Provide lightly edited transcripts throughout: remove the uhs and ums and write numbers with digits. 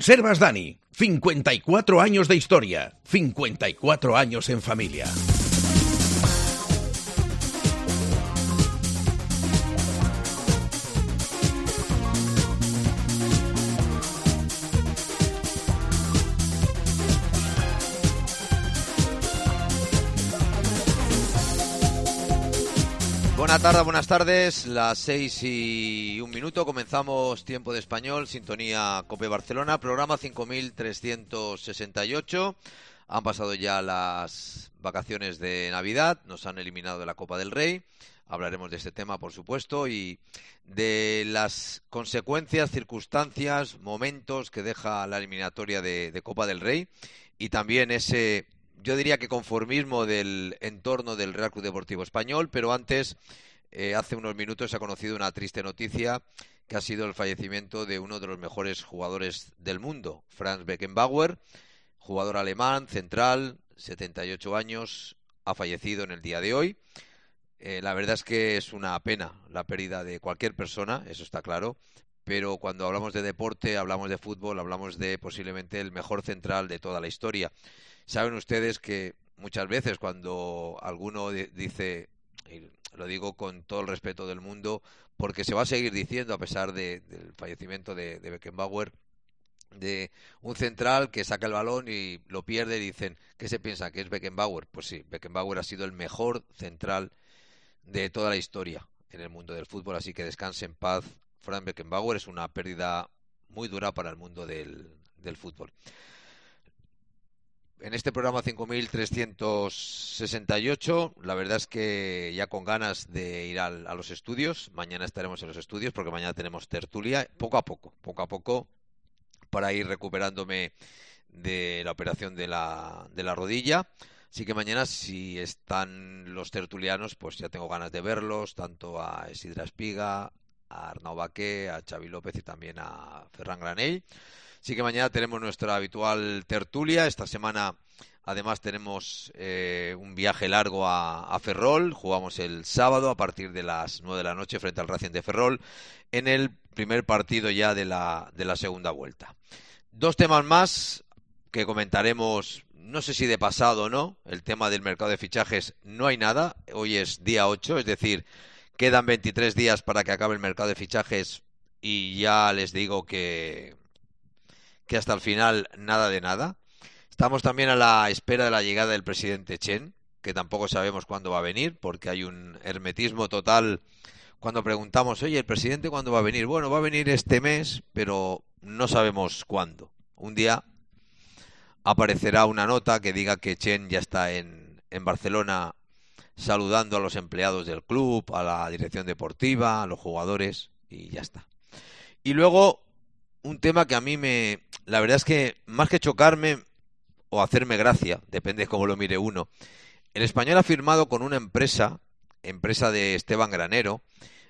Conservas Dani, 54 años de historia, 54 años en familia. Buenas tardes, las 6:01, comenzamos Tiempo de Español, sintonía COPE Barcelona, programa 5368. Han pasado ya las vacaciones de Navidad, nos han eliminado de la Copa del Rey, hablaremos de este tema por supuesto y de las consecuencias, circunstancias, momentos que deja la eliminatoria de Copa del Rey y también ese... Yo diría que conformismo del entorno del Real Club Deportivo Español, pero antes, hace unos minutos se ha conocido una triste noticia que ha sido el fallecimiento de uno de los mejores jugadores del mundo, Franz Beckenbauer, jugador alemán, central, 78 años, ha fallecido en el día de hoy. La verdad es que es una pena la pérdida de cualquier persona, eso está claro, pero cuando hablamos de deporte, hablamos de fútbol, hablamos de posiblemente el mejor central de toda la historia. Saben ustedes que muchas veces cuando alguno dice, y lo digo con todo el respeto del mundo, porque se va a seguir diciendo a pesar del fallecimiento de Beckenbauer, de un central que saca el balón y lo pierde y dicen, ¿qué se piensa? ¿Que es Beckenbauer? Pues sí, Beckenbauer ha sido el mejor central de toda la historia en el mundo del fútbol, así que descanse en paz. Franz Beckenbauer, es una pérdida muy dura para el mundo del fútbol. En este programa 5368, la verdad es que ya con ganas de ir a los estudios. Mañana estaremos en los estudios porque mañana tenemos tertulia, poco a poco, para ir recuperándome de la operación de la rodilla. Así que mañana, si están los tertulianos, pues ya tengo ganas de verlos, tanto a Isidra Espiga, a Arnau Baqué, a Xavi López y también a Ferran Granell. Así que mañana tenemos nuestra habitual tertulia. Esta semana además tenemos un viaje largo a Ferrol. Jugamos el sábado a partir de las 9 de la noche frente al Racing de Ferrol en el primer partido ya de la segunda vuelta. Dos temas más que comentaremos, no sé si de pasado o no. El tema del mercado de fichajes, no hay nada. Hoy es día 8, es decir, quedan 23 días para que acabe el mercado de fichajes y ya les digo que hasta el final nada de nada. Estamos también a la espera de la llegada del presidente Chen, que tampoco sabemos cuándo va a venir, porque hay un hermetismo total cuando preguntamos, oye, ¿el presidente cuándo va a venir? Bueno, va a venir este mes, pero no sabemos cuándo. Un día aparecerá una nota que diga que Chen ya está en Barcelona saludando a los empleados del club, a la dirección deportiva, a los jugadores, y ya está. Y luego un tema que a mí la verdad es que más que chocarme o hacerme gracia, depende de cómo lo mire uno, el Español ha firmado con una empresa de Esteban Granero,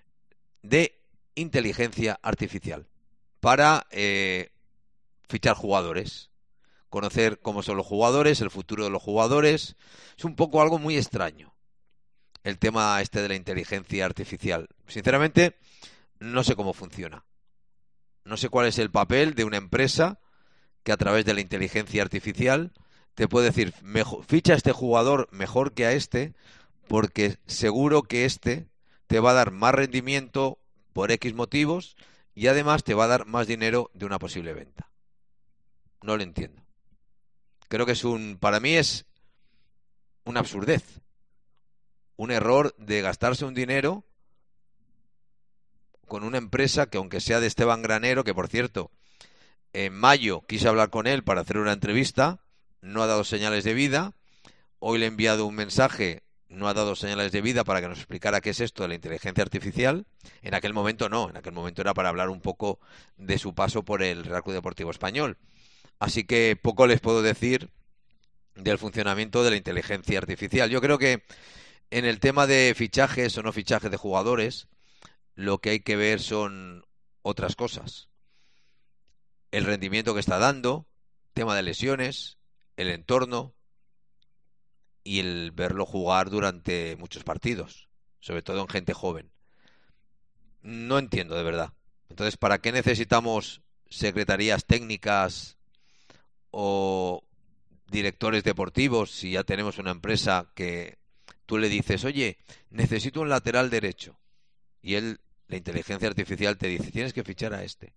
de inteligencia artificial, para fichar jugadores, conocer cómo son los jugadores, el futuro de los jugadores. Es un poco algo muy extraño, el tema este de la inteligencia artificial. Sinceramente, no sé cómo funciona. No sé cuál es el papel de una empresa que a través de la inteligencia artificial te puede decir, ficha a este jugador mejor que a este, porque seguro que este te va a dar más rendimiento por X motivos y además te va a dar más dinero de una posible venta. No lo entiendo. Creo que para mí es una absurdez, un error de gastarse un dinero con una empresa que, aunque sea de Esteban Granero, que por cierto, en mayo quise hablar con él para hacer una entrevista, no ha dado señales de vida. Hoy le he enviado un mensaje, no ha dado señales de vida para que nos explicara qué es esto de la inteligencia artificial. En aquel momento no, en aquel momento era para hablar un poco de su paso por el Real Club Deportivo Español. Así que poco les puedo decir del funcionamiento de la inteligencia artificial. Yo creo que en el tema de fichajes o no fichajes de jugadores, lo que hay que ver son otras cosas. El rendimiento que está dando, tema de lesiones, el entorno y el verlo jugar durante muchos partidos, sobre todo en gente joven. No entiendo de verdad. Entonces, ¿para qué necesitamos secretarías técnicas o directores deportivos, si ya tenemos una empresa que tú le dices, oye, necesito un lateral derecho, y la inteligencia artificial te dice, tienes que fichar a este.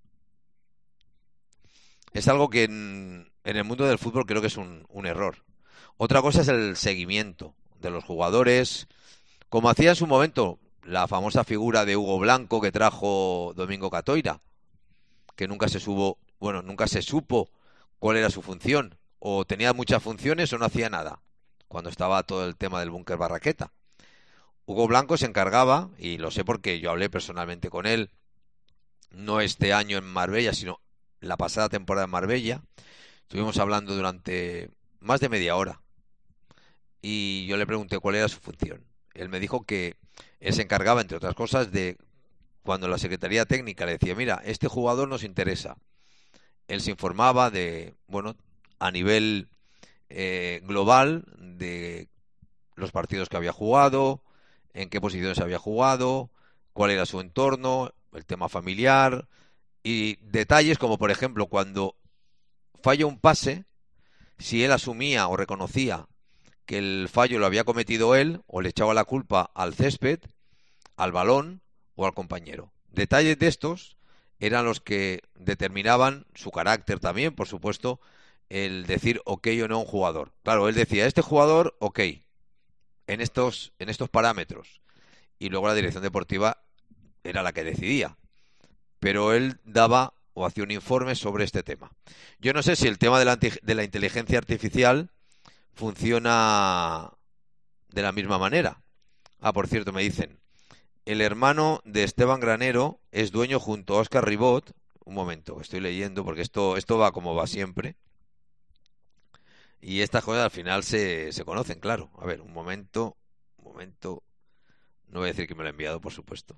Es algo que en el mundo del fútbol creo que es un error. Otra cosa es el seguimiento de los jugadores, como hacía en su momento la famosa figura de Hugo Blanco que trajo Domingo Catoira, que nunca se supo cuál era su función, o tenía muchas funciones o no hacía nada, cuando estaba todo el tema del búnker Barraqueta. Hugo Blanco se encargaba, y lo sé porque yo hablé personalmente con él, no este año en Marbella, sino la pasada temporada en Marbella. Estuvimos hablando durante más de media hora y yo le pregunté cuál era su función. Él me dijo que él se encargaba, entre otras cosas, de cuando la Secretaría Técnica le decía, mira, este jugador nos interesa. Él se informaba de, bueno, a nivel global de los partidos que había jugado, en qué posiciones había jugado, cuál era su entorno, el tema familiar y detalles como, por ejemplo, cuando falla un pase, si él asumía o reconocía que el fallo lo había cometido él o le echaba la culpa al césped, al balón o al compañero. Detalles de estos eran los que determinaban su carácter también, por supuesto, el decir ok o no a un jugador. Claro, él decía, este jugador, ok, en estos parámetros. Y luego la dirección deportiva era la que decidía. Pero él daba o hacía un informe sobre este tema. Yo no sé si el tema de la inteligencia artificial funciona de la misma manera. Ah, por cierto, me dicen, el hermano de Esteban Granero es dueño junto a Óscar Ribot. Un momento, estoy leyendo porque esto va como va siempre. Y estas cosas al final se conocen, claro. A ver, un momento. No voy a decir que me lo ha enviado, por supuesto.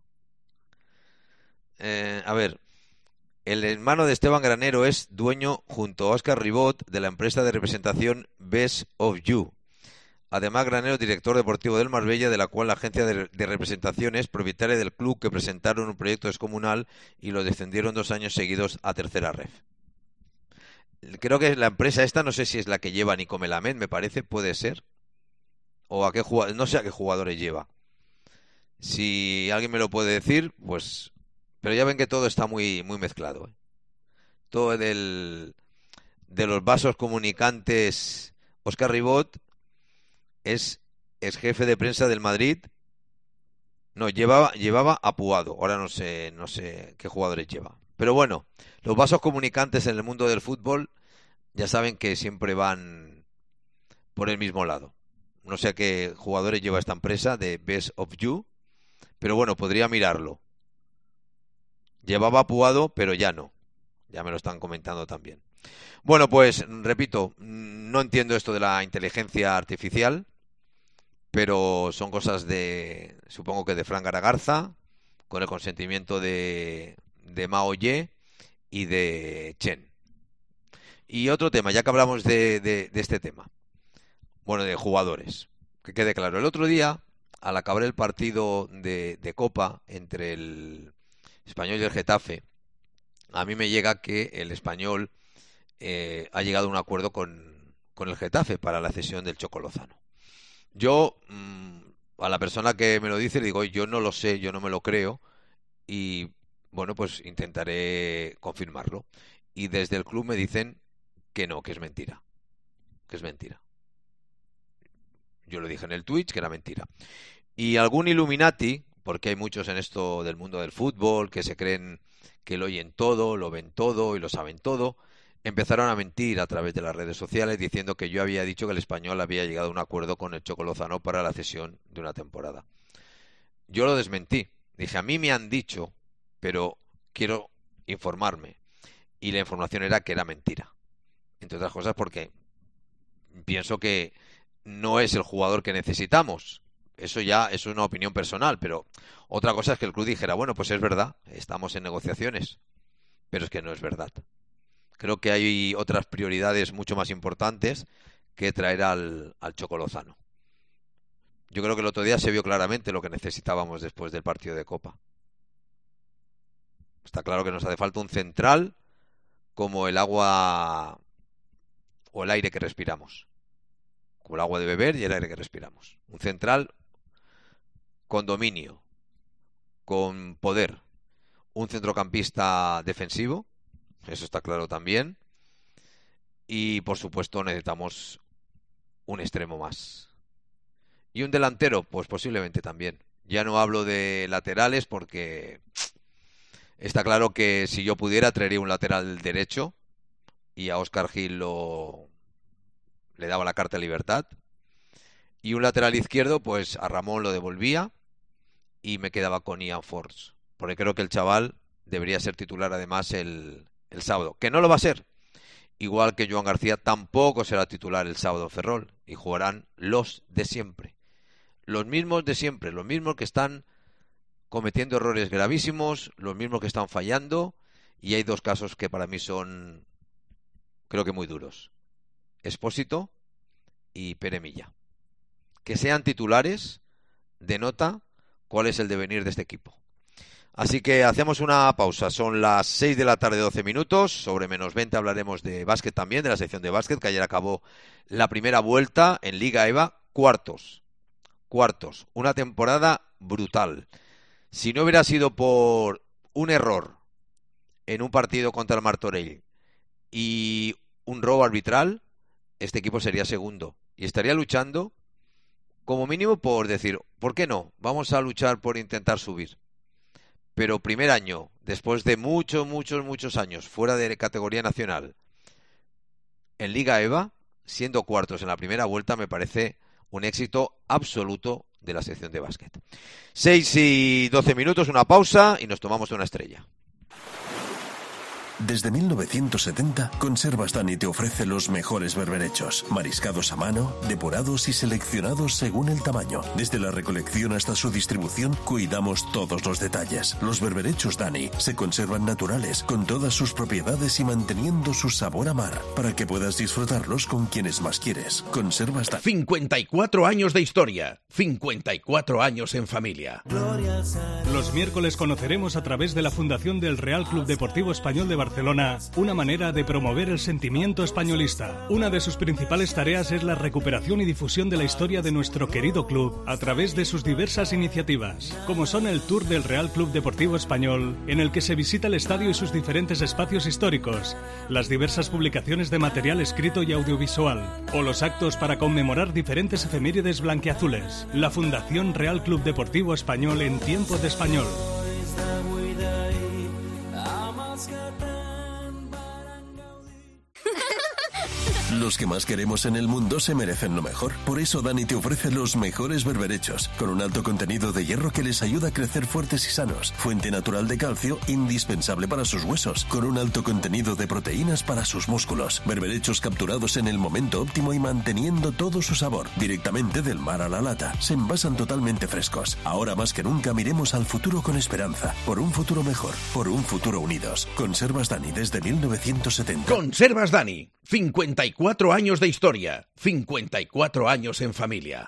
A ver, el hermano de Esteban Granero es dueño junto a Óscar Ribot de la empresa de representación Best of You. Además, Granero es director deportivo del Marbella, de la cual la agencia de representación es propietaria del club que presentaron un proyecto descomunal y lo descendieron 2 años seguidos a tercera ref. Creo que la empresa esta, no sé si es la que lleva Nico Melamed, me parece, puede ser. O a qué no sé a qué jugadores lleva. Si alguien me lo puede decir, pues... Pero ya ven que todo está muy, muy mezclado, ¿eh? Todo de los vasos comunicantes. Óscar Ribot es jefe de prensa del Madrid. No, llevaba a Puado. Ahora no sé qué jugadores lleva. Pero bueno, los vasos comunicantes en el mundo del fútbol ya saben que siempre van por el mismo lado. No sé a qué jugadores lleva esta empresa de Best of You, pero bueno, podría mirarlo. Llevaba a Puado, pero ya no. Ya me lo están comentando también. Bueno, pues repito, no entiendo esto de la inteligencia artificial, pero son cosas supongo que de Fran Garagarza, con el consentimiento de Mao Ye y de Chen. Y otro tema, ya que hablamos de este tema, bueno, de jugadores, que quede claro. El otro día, al acabar el partido de Copa entre el Español y el Getafe, a mí me llega que el Español ha llegado a un acuerdo con el Getafe para la cesión del Choco Lozano. Yo, a la persona que me lo dice, le digo, yo no lo sé, yo no me lo creo, y bueno, pues intentaré confirmarlo. Y desde el club me dicen que no, que es mentira. Que es mentira. Yo lo dije en el Twitch que era mentira. Y algún Illuminati, porque hay muchos en esto del mundo del fútbol que se creen que lo oyen todo, lo ven todo y lo saben todo, empezaron a mentir a través de las redes sociales diciendo que yo había dicho que el Español había llegado a un acuerdo con el Choco Lozano para la cesión de una temporada. Yo lo desmentí. Dije, a mí me han dicho, pero quiero informarme. Y la información era que era mentira. Entre otras cosas porque pienso que no es el jugador que necesitamos. Eso ya es una opinión personal, pero otra cosa es que el club dijera, bueno, pues es verdad, estamos en negociaciones, pero es que no es verdad. Creo que hay otras prioridades mucho más importantes que traer al Choco Lozano. Yo creo que el otro día se vio claramente lo que necesitábamos después del partido de Copa. Está claro que nos hace falta un central como el agua o el aire que respiramos. Como el agua de beber y el aire que respiramos. Un central con dominio, con poder. Un centrocampista defensivo, eso está claro también. Y por supuesto necesitamos un extremo más. Y un delantero, pues posiblemente también. Ya no hablo de laterales porque está claro que si yo pudiera traería un lateral derecho y a Óscar Gil le daba la carta de libertad. Y un lateral izquierdo, pues a Ramón lo devolvía y me quedaba con Ian Force. Porque creo que el chaval debería ser titular además el sábado. Que no lo va a ser. Igual que Joan García tampoco será titular el sábado en Ferrol. Y jugarán los de siempre. Los mismos de siempre. Los mismos que están cometiendo errores gravísimos. Los mismos que están fallando. Y hay dos casos que para mí son, creo que muy duros. Expósito y Pere Milla. Que sean titulares denota cuál es el devenir de este equipo. Así que hacemos una pausa. Son las 6 de la tarde, 12 minutos. Sobre menos 20 hablaremos de básquet también, de la sección de básquet, que ayer acabó la primera vuelta en Liga EVA. Cuartos. Una temporada brutal. Si no hubiera sido por un error en un partido contra el Martorell y un robo arbitral, este equipo sería segundo. Y estaría luchando, como mínimo, por decir, ¿por qué no? Vamos a luchar por intentar subir. Pero primer año, después de muchos años fuera de categoría nacional, en Liga EVA, siendo cuartos en la primera vuelta, me parece un éxito absoluto de la sección de básquet. 6 y 12 minutos, una pausa y nos tomamos una estrella. Desde 1970, Conservas Dani te ofrece los mejores berberechos, mariscados a mano, depurados y seleccionados según el tamaño. Desde la recolección hasta su distribución, cuidamos todos los detalles. Los berberechos Dani se conservan naturales, con todas sus propiedades y manteniendo su sabor a mar, para que puedas disfrutarlos con quienes más quieres. Conservas Dani. 54 años de historia, 54 años en familia. Los miércoles conoceremos a través de la Fundación del Real Club Deportivo Español de Barcelona una manera de promover el sentimiento españolista. Una de sus principales tareas es la recuperación y difusión de la historia de nuestro querido club a través de sus diversas iniciativas, como son el Tour del Real Club Deportivo Español, en el que se visita el estadio y sus diferentes espacios históricos, las diversas publicaciones de material escrito y audiovisual, o los actos para conmemorar diferentes efemérides blanquiazules. La Fundación Real Club Deportivo Español en tiempo de español. Los que más queremos en el mundo se merecen lo mejor. Por eso Dani te ofrece los mejores berberechos, con un alto contenido de hierro que les ayuda a crecer fuertes y sanos. Fuente natural de calcio, indispensable para sus huesos, con un alto contenido de proteínas para sus músculos. Berberechos capturados en el momento óptimo y manteniendo todo su sabor, directamente del mar a la lata. Se envasan totalmente frescos. Ahora más que nunca miremos al futuro con esperanza. Por un futuro mejor, por un futuro unidos. Conservas Dani desde 1970. Conservas Dani, 54 años de historia, 54 años en familia.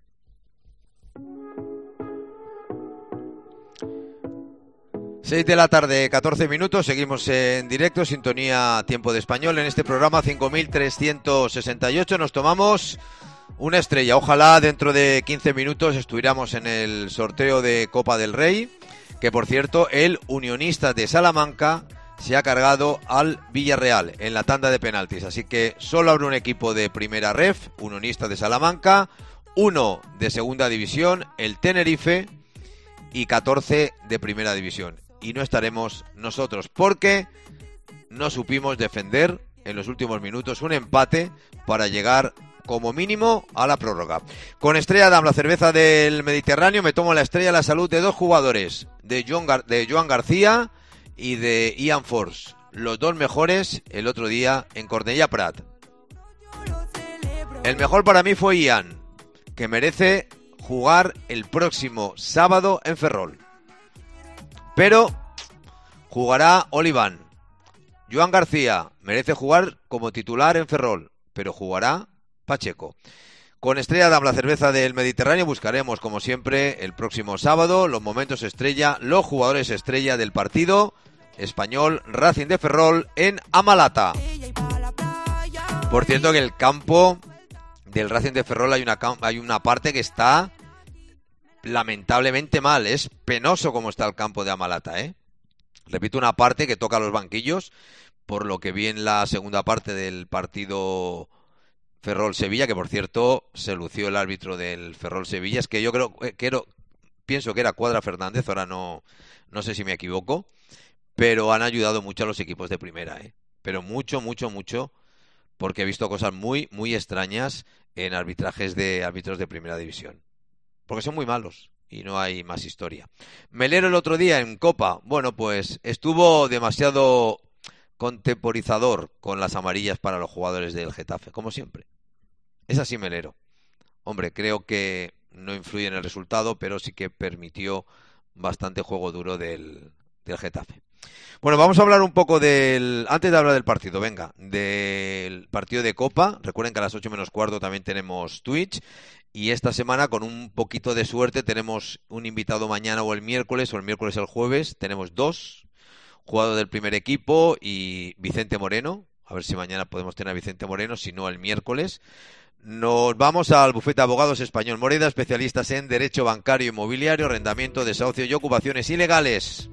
Seis de la tarde, 14 minutos, seguimos en directo, sintonía Tiempo de Español, en este programa 5368 nos tomamos una estrella. Ojalá dentro de 15 minutos estuviéramos en el sorteo de Copa del Rey, que por cierto, el Unionistas de Salamanca se ha cargado al Villarreal en la tanda de penaltis. Así que solo habrá un equipo de primera ref, Unionistas de Salamanca, uno de segunda división, el Tenerife, y 14 de primera división. Y no estaremos nosotros, porque no supimos defender en los últimos minutos un empate para llegar como mínimo a la prórroga. Con Estrella Damm, la cerveza del Mediterráneo, me tomo la estrella, la salud de dos jugadores, de Joan García y de Ian Force, los dos mejores el otro día en Cornellà Prat. El mejor para mí fue Ian, que merece jugar el próximo sábado en Ferrol. Pero jugará Oliván. Joan García merece jugar como titular en Ferrol, pero jugará Pacheco. Con Estrella Damm, la cerveza del Mediterráneo, buscaremos, como siempre, el próximo sábado los momentos estrella, los jugadores estrella del partido Español Racing de Ferrol en Amalata. Por cierto que el campo del Racing de Ferrol hay una parte que está lamentablemente mal. Es penoso como está el campo de Amalata, ¿eh? Repito, una parte que toca los banquillos, por lo que vi en la segunda parte del partido Ferrol-Sevilla, que por cierto se lució el árbitro del Ferrol-Sevilla. Es que yo pienso que era Cuadra Fernández, ahora no sé si me equivoco, pero han ayudado mucho a los equipos de primera, ¿eh? Pero mucho, porque he visto cosas muy, muy extrañas en arbitrajes de árbitros de primera división. Porque son muy malos y no hay más historia. Melero el otro día en Copa, bueno, pues estuvo demasiado contemporizador con las amarillas para los jugadores del Getafe, como siempre. Es así Melero. Hombre, creo que no influye en el resultado, pero sí que permitió bastante juego duro del Getafe. Bueno, vamos a hablar un poco antes de hablar del partido, venga, del partido de Copa. Recuerden que a las 8 menos cuarto también tenemos Twitch. Y esta semana, con un poquito de suerte, tenemos un invitado mañana o el miércoles o el jueves. Tenemos 2 jugadores del primer equipo y Vicente Moreno. A ver si mañana podemos tener a Vicente Moreno, si no el miércoles. Nos vamos al bufete de abogados Español Moreda, especialistas en derecho bancario, inmobiliario, arrendamiento, desahucio y ocupaciones ilegales.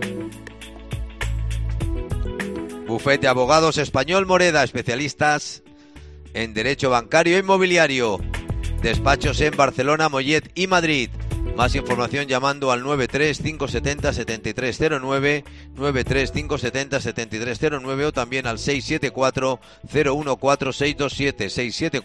Bufete de abogados Español Moreda, especialistas en derecho bancario e inmobiliario. Despachos en Barcelona, Mollet y Madrid. Más información llamando al 93-570-7309, 93-570-7309 o también al 674-014-627,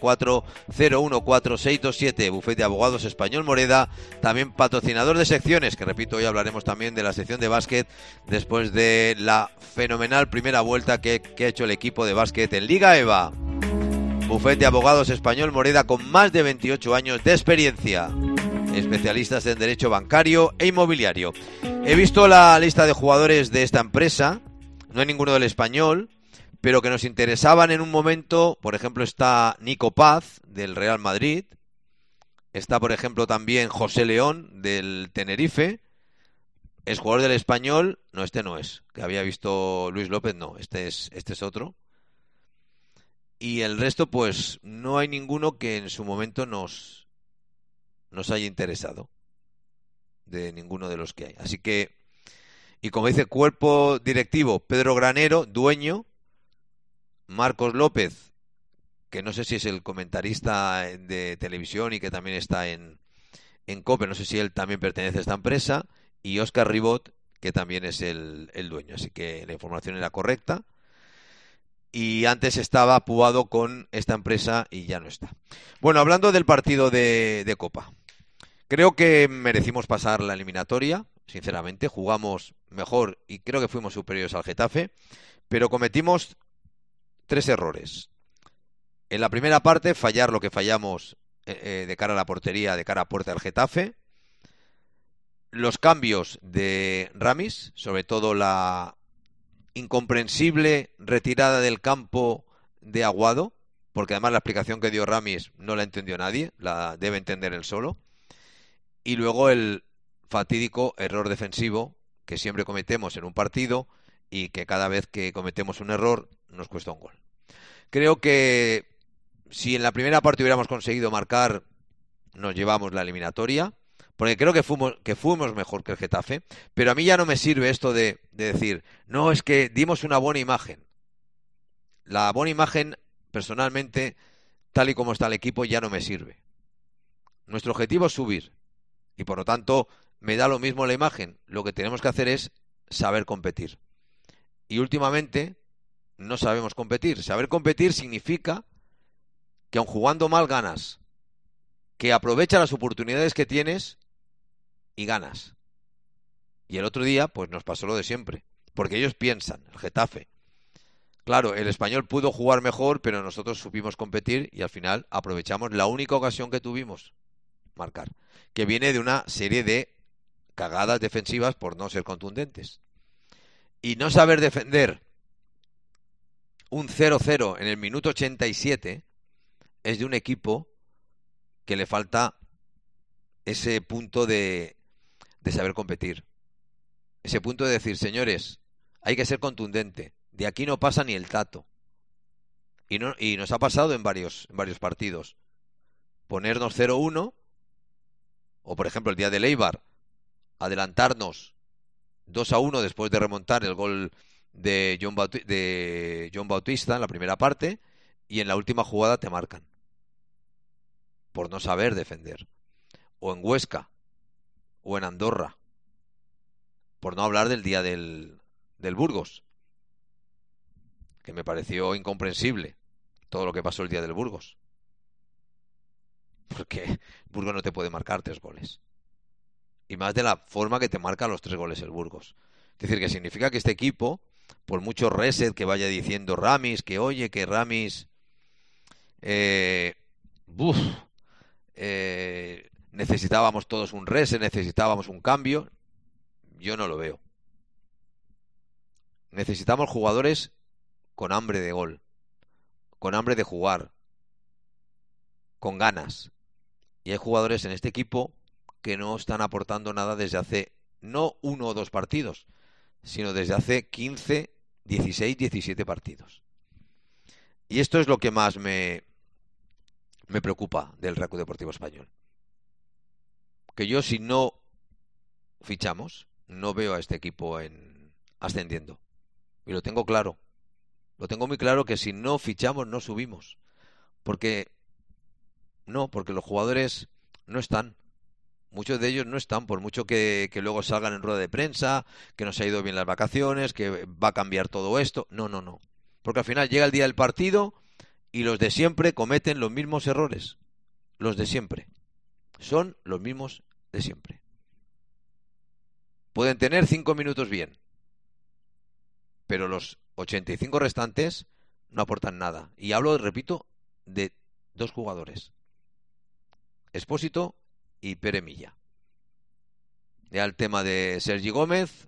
674-014-627. Bufete de Abogados Español Moreda, también patrocinador de secciones, que repito, hoy hablaremos también de la sección de básquet después de la fenomenal primera vuelta que ha hecho el equipo de básquet en Liga EVA. Bufete de Abogados Español Moreda con más de 28 años de experiencia. Especialistas en derecho bancario e inmobiliario. He visto la lista de jugadores de esta empresa, no hay ninguno del Español, pero que nos interesaban en un momento. Por ejemplo, está Nico Paz del Real Madrid, está por ejemplo también José León del Tenerife, es jugador del Español, no, este no es, que había visto Luis López, no, este es otro. Y el resto, pues no hay ninguno que en su momento nos haya interesado, de ninguno de los que hay. Así que, y como dice cuerpo directivo, Pedro Granero, dueño, Marcos López, que no sé si es el comentarista de televisión y que también está en COPE, no sé si él también pertenece a esta empresa, y Óscar Ribot, que también es el dueño. Así que la información era correcta. Y antes estaba pubado con esta empresa y ya no está. Bueno, hablando del partido de Copa. Creo que merecimos pasar la eliminatoria, sinceramente. Jugamos mejor y creo que fuimos superiores al Getafe, pero cometimos 3 errores. En la primera parte, fallar lo que fallamos de cara a la portería, de cara a puerta del Getafe. Los cambios de Ramis, sobre todo la incomprensible retirada del campo de Aguado, porque además la explicación que dio Ramis no la entendió nadie, la debe entender él solo. Y luego el fatídico error defensivo que siempre cometemos en un partido y que cada vez que cometemos un error nos cuesta un gol. Creo que si en la primera parte hubiéramos conseguido marcar, nos llevamos la eliminatoria, porque creo que fuimos mejor que el Getafe, pero a mí ya no me sirve esto de decir, no, es que dimos una buena imagen. La buena imagen, personalmente, tal y como está el equipo, ya no me sirve. Nuestro objetivo es subir, y por lo tanto, me da lo mismo la imagen. Lo que tenemos que hacer es saber competir. Y últimamente, no sabemos competir. Saber competir significa que aun jugando mal ganas, que aprovecha las oportunidades que tienes y ganas. Y el otro día, pues nos pasó lo de siempre, porque ellos piensan, el Getafe. Claro, el Español pudo jugar mejor, pero nosotros supimos competir y al final aprovechamos la única ocasión que tuvimos, marcar, que viene de una serie de cagadas defensivas por no ser contundentes. Y no saber defender un 0-0 en el minuto 87 es de un equipo que le falta ese punto de saber competir. Ese punto de decir, señores, Hay que ser contundente. De aquí no pasa ni el tato. Y nos ha pasado en varios partidos. Ponernos 0-1, o por ejemplo el día del Eibar, adelantarnos 2-1 después de remontar el gol de John Bautista en la primera parte, y en la última jugada te marcan. Por no saber defender. O en Huesca, o en Andorra. Por no hablar del día del Burgos, que me pareció incomprensible todo lo que pasó el día del Burgos. Porque Burgos no te puede marcar 3 goles. Y más de la forma que te marca los 3 goles el Burgos. Es decir, que significa que este equipo, por mucho reset que vaya diciendo Ramis, que oye, que Ramis necesitábamos todos un reset, necesitábamos un cambio, yo no lo veo. Necesitamos jugadores con hambre de gol, con hambre de jugar, con ganas. Y hay jugadores en este equipo que no están aportando nada desde hace, no 1 o 2 partidos, sino desde hace 15, 16, 17 partidos. Y esto es lo que más me preocupa del Real Club Deportivo Español. Que yo, si no fichamos, no veo a este equipo ascendiendo. Y lo tengo claro. Lo tengo muy claro, que si no fichamos no subimos. Porque los jugadores no están. Muchos de ellos no están, por mucho que luego salgan en rueda de prensa, que nos ha ido bien las vacaciones, que va a cambiar todo esto. No. Porque al final llega el día del partido y los de siempre cometen los mismos errores. Los de siempre. Son los mismos de siempre. Pueden tener 5 minutos bien, pero los 85 restantes no aportan nada. Y hablo, repito, de 2 jugadores. Expósito y Pere Milla. Ya el tema de Sergi Gómez,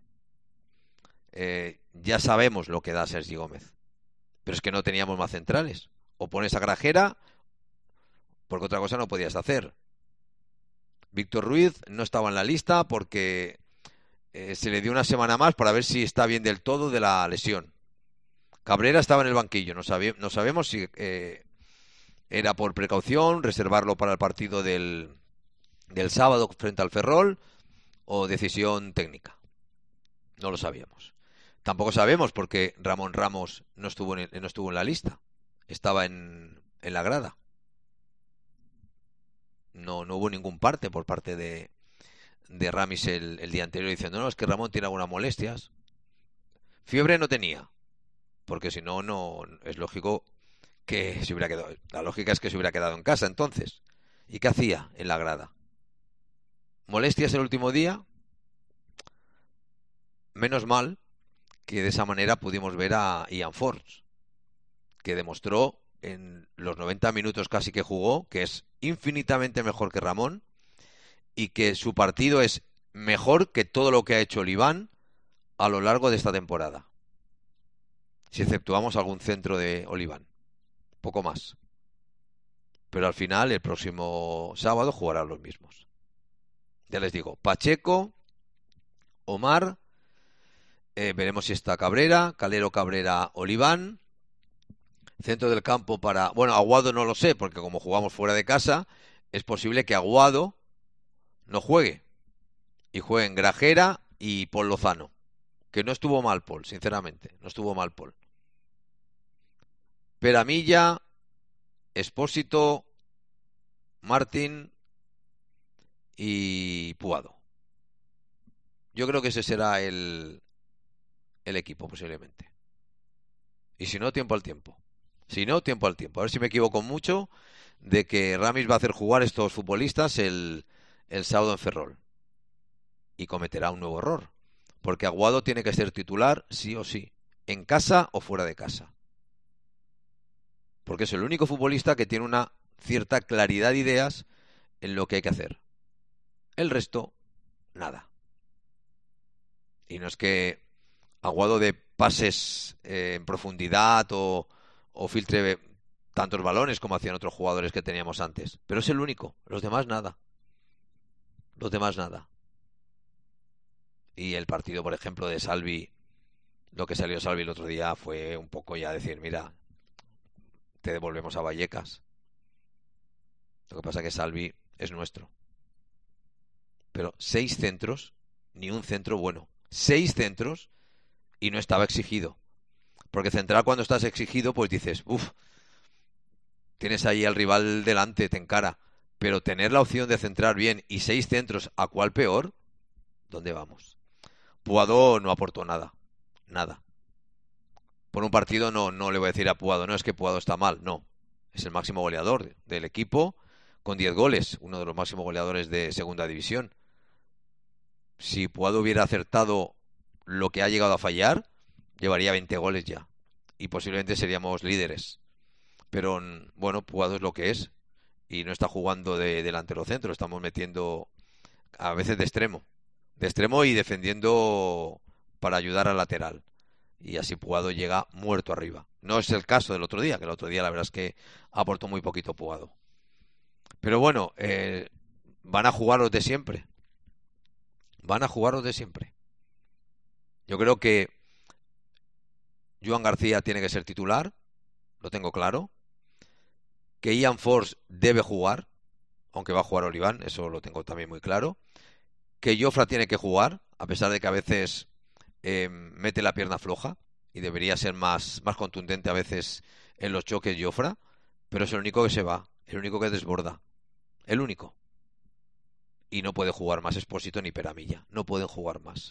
ya sabemos lo que da Sergi Gómez. Pero es que no teníamos más centrales. O pones a Grajera, porque otra cosa no podías hacer. Víctor Ruiz no estaba en la lista porque se le dio una semana más para ver si está bien del todo de la lesión. Cabrera estaba en el banquillo. No sabemos si era por precaución, reservarlo para el partido del sábado frente al Ferrol, o decisión técnica. No lo sabíamos. Tampoco sabemos porque Ramón Ramos no estuvo en la lista. Estaba en la grada. No hubo ningún parte por parte de Ramis el día anterior diciendo, no, es que Ramón tiene algunas molestias. Fiebre no tenía, porque si no es lógico que se hubiera quedado. La lógica es que se hubiera quedado en casa entonces. ¿Y qué hacía en la grada? ¿Molestias el último día? Menos mal que de esa manera pudimos ver a Ian Forbes, que demostró en los 90 minutos casi que jugó que es infinitamente mejor que Ramón y que su partido es mejor que todo lo que ha hecho Oliván a lo largo de esta temporada. Si exceptuamos algún centro de Oliván. Poco más. Pero al final, el próximo sábado jugarán los mismos. Ya les digo, Pacheco, Omar, veremos si está Cabrera, Calero, Cabrera, Oliván. Centro del campo para... Bueno, Aguado no lo sé, porque como jugamos fuera de casa, es posible que Aguado no juegue. Y jueguen Grajera y Paul Lozano. Que no estuvo mal Paul, sinceramente. No estuvo mal Paul. Peramilla, Expósito, Martín y Puado. Yo creo que ese será el equipo, posiblemente. Y si no, tiempo al tiempo. Si no, tiempo al tiempo. A ver si me equivoco mucho de que Ramis va a hacer jugar estos futbolistas el sábado en Ferrol. Y cometerá un nuevo error. Porque Aguado tiene que ser titular sí o sí. En casa o fuera de casa. Porque es el único futbolista que tiene una cierta claridad de ideas en lo que hay que hacer. El resto, nada. Y no es que Aguado de pases en profundidad o filtre tantos balones como hacían otros jugadores que teníamos antes. Pero es el único. Los demás nada. Los demás nada. Y el partido, por ejemplo, de Salvi lo que salió Salvi el otro día fue un poco ya decir, mira, te devolvemos a Vallecas. Lo que pasa es que Salvi es nuestro. Pero 6 centros, ni un centro bueno. 6 centros y no estaba exigido. Porque central, cuando estás exigido, pues dices, tienes ahí al rival delante, te encara. Pero tener la opción de centrar bien y 6 centros, ¿a cuál peor? ¿Dónde vamos? Puado no aportó nada. Nada. Por un partido no le voy a decir a Puado, no es que Puado está mal, no. Es el máximo goleador del equipo con 10 goles, uno de los máximos goleadores de segunda división. Si Puado hubiera acertado lo que ha llegado a fallar, llevaría 20 goles ya. Y posiblemente seríamos líderes. Pero bueno, Puado es lo que es. Y no está jugando de delantero centro, estamos metiendo a veces de extremo y defendiendo para ayudar al lateral. Y así Puado llega muerto arriba. No es el caso del otro día, que el otro día la verdad es que aportó muy poquito Puado. Pero bueno, van a jugar los de siempre. Van a jugar los de siempre. Yo creo que Joan García tiene que ser titular, lo tengo claro. Que Ian Force debe jugar, aunque va a jugar Oliván, eso lo tengo también muy claro. Que Jofra tiene que jugar, a pesar de que a veces mete la pierna floja y debería ser más contundente a veces en los choques Jofra, pero es el único que se va, el único que desborda, el único. Y no puede jugar más Expósito ni Peramilla, no pueden jugar más.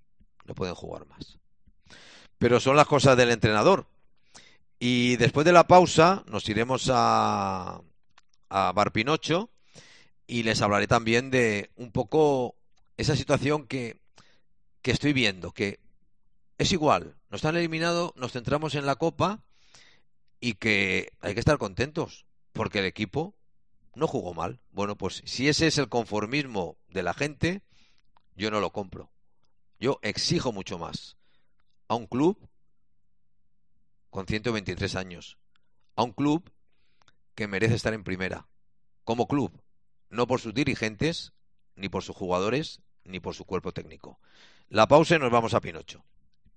Pero son las cosas del entrenador. Y después de la pausa nos iremos a Bar Pinocho y les hablaré también de un poco esa situación que estoy viendo, que es igual, nos han eliminado, nos centramos en la Copa y que hay que estar contentos porque el equipo no jugó mal. Bueno, pues si ese es el conformismo de la gente, yo no lo compro. Yo exijo mucho más a un club con 123 años, a un club que merece estar en primera, como club, no por sus dirigentes, ni por sus jugadores, ni por su cuerpo técnico. La pausa y nos vamos a Pinocho.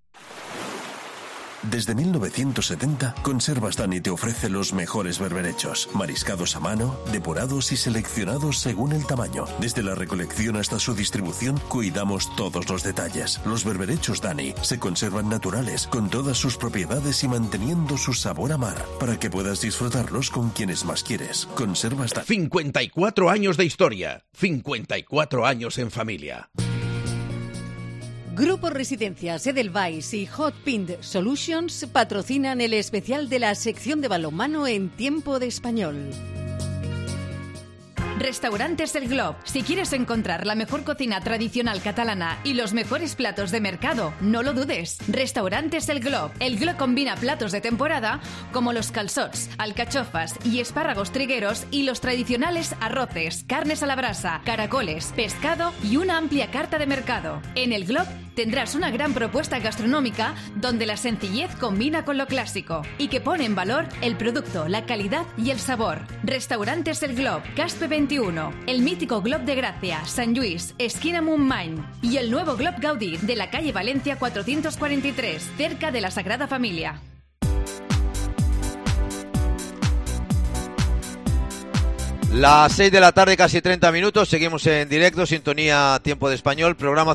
Desde 1970, Conservas Dani te ofrece los mejores berberechos, mariscados a mano, depurados y seleccionados según el tamaño. Desde la recolección hasta su distribución, cuidamos todos los detalles. Los berberechos Dani se conservan naturales, con todas sus propiedades y manteniendo su sabor a mar, para que puedas disfrutarlos con quienes más quieres. Conservas Dani. 54 años de historia, 54 años en familia. Grupo Residencias Edelweiss y Hot Pint Solutions patrocinan el especial de la sección de balonmano en Tiempo de Español. Restaurantes El Glob. Si quieres encontrar la mejor cocina tradicional catalana y los mejores platos de mercado, no lo dudes. Restaurantes El Glob. El Glob combina platos de temporada como los calçots, alcachofas y espárragos trigueros y los tradicionales arroces, carnes a la brasa, caracoles, pescado y una amplia carta de mercado. En El Glob tendrás una gran propuesta gastronómica donde la sencillez combina con lo clásico y que pone en valor el producto, la calidad y el sabor. Restaurantes El Glob, Caspe 21, el mítico Glob de Gracia, Sant Lluís, esquina Montmany y el nuevo Glob Gaudí de la calle Valencia 443, cerca de la Sagrada Familia. Las 6 de la tarde, casi 30 minutos, seguimos en directo, sintonía Tiempo de Español, programa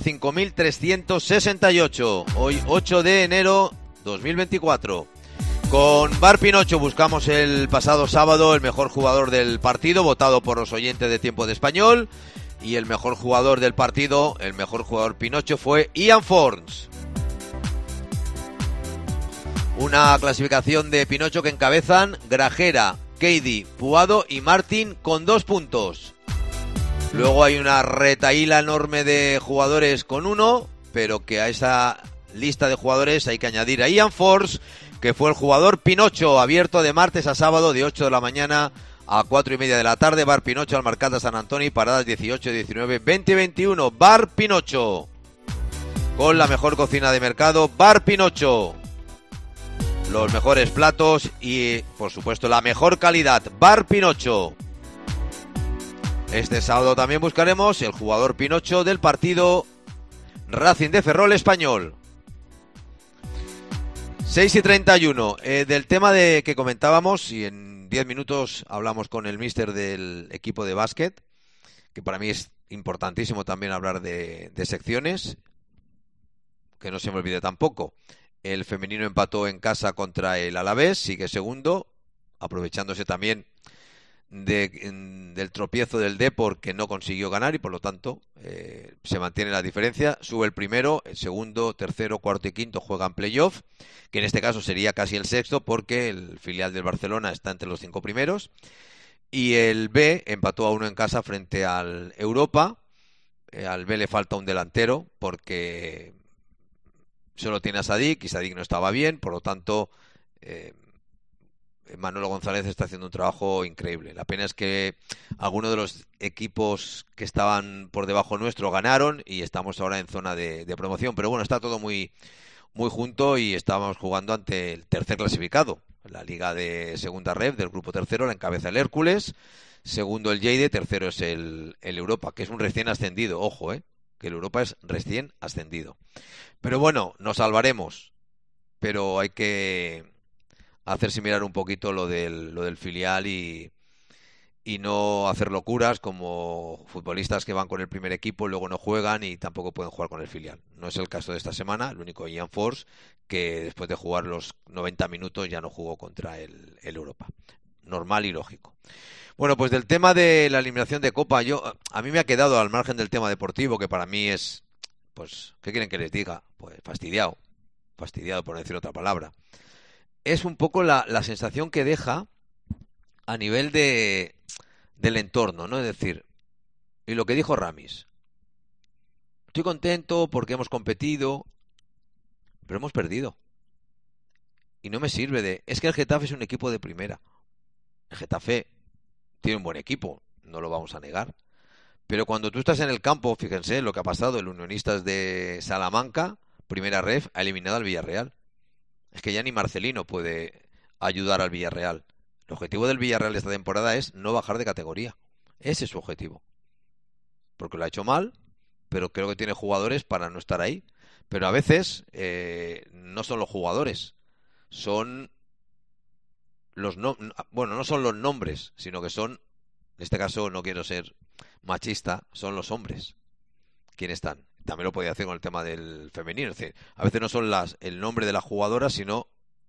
5368, hoy 8 de enero 2024. Con Bar Pinocho buscamos el pasado sábado el mejor jugador del partido, votado por los oyentes de Tiempo de Español, y el mejor jugador del partido, el mejor jugador Pinocho, fue Ian Force. Una clasificación de Pinocho que encabezan Grajera, Keidi, Puado y Martín con 2 puntos. Luego hay una retahíla enorme de jugadores con 1, pero que a esa lista de jugadores hay que añadir a Ian Force, que fue el jugador Pinocho, abierto de martes a sábado de 8 de la mañana a 4 y media de la tarde. Bar Pinocho, Almarcata, San Antonio, paradas 18, 19, 20 y 21. Bar Pinocho, con la mejor cocina de mercado. Bar Pinocho, los mejores platos y, por supuesto, la mejor calidad. Bar Pinocho. Este sábado también buscaremos el jugador Pinocho del partido Racing de Ferrol Español. 6:31. Del tema que comentábamos, y en 10 minutos hablamos con el míster del equipo de básquet, que para mí es importantísimo también hablar de secciones, que no se me olvide tampoco. El femenino empató en casa contra el Alavés, sigue segundo, aprovechándose también del tropiezo del Depor, que no consiguió ganar, y por lo tanto se mantiene la diferencia. Sube el primero, el segundo, tercero, cuarto y quinto juegan playoff, que en este caso sería casi el sexto, porque el filial del Barcelona está entre los 5 primeros. Y el B empató a 1 en casa frente al Europa. Al B le falta un delantero porque solo tiene a Sadik, y Sadik no estaba bien, por lo tanto Manolo González está haciendo un trabajo increíble. La pena es que algunos de los equipos que estaban por debajo nuestro ganaron y estamos ahora en zona de promoción, pero bueno, está todo muy, muy junto y estábamos jugando ante el tercer clasificado. La Liga de Segunda Ref del grupo tercero la encabeza el Hércules, segundo el Lleide, tercero es el Europa, que es un recién ascendido. Ojo, que el Europa es recién ascendido. Pero bueno, nos salvaremos, pero hay que hacerse mirar un poquito lo del filial y no hacer locuras como futbolistas que van con el primer equipo, luego no juegan y tampoco pueden jugar con el filial. No es el caso de esta semana, el único Ian Force, que después de jugar los 90 minutos ya no jugó contra el Europa. Normal y lógico. Bueno, pues del tema de la eliminación de Copa, a mí me ha quedado, al margen del tema deportivo, que para mí es, pues, ¿qué quieren que les diga? Pues fastidiado por decir otra palabra. Es un poco la sensación que deja a nivel del entorno, ¿no? Es decir, y lo que dijo Ramis, estoy contento porque hemos competido, pero hemos perdido. Y no me sirve es que el Getafe es un equipo de primera. El Getafe tiene un buen equipo, no lo vamos a negar. Pero cuando tú estás en el campo, fíjense lo que ha pasado, el Unionistas de Salamanca, primera ref, ha eliminado al Villarreal. Es que ya ni Marcelino puede ayudar al Villarreal. El objetivo del Villarreal esta temporada es no bajar de categoría. Ese es su objetivo. Porque lo ha hecho mal, pero creo que tiene jugadores para no estar ahí. Pero a veces no son los jugadores, son no son los nombres, sino que son, en este caso no quiero ser machista, son los hombres quienes están. También lo podía hacer con el tema del femenino. Es decir, a veces no son el nombre de las jugadoras, sino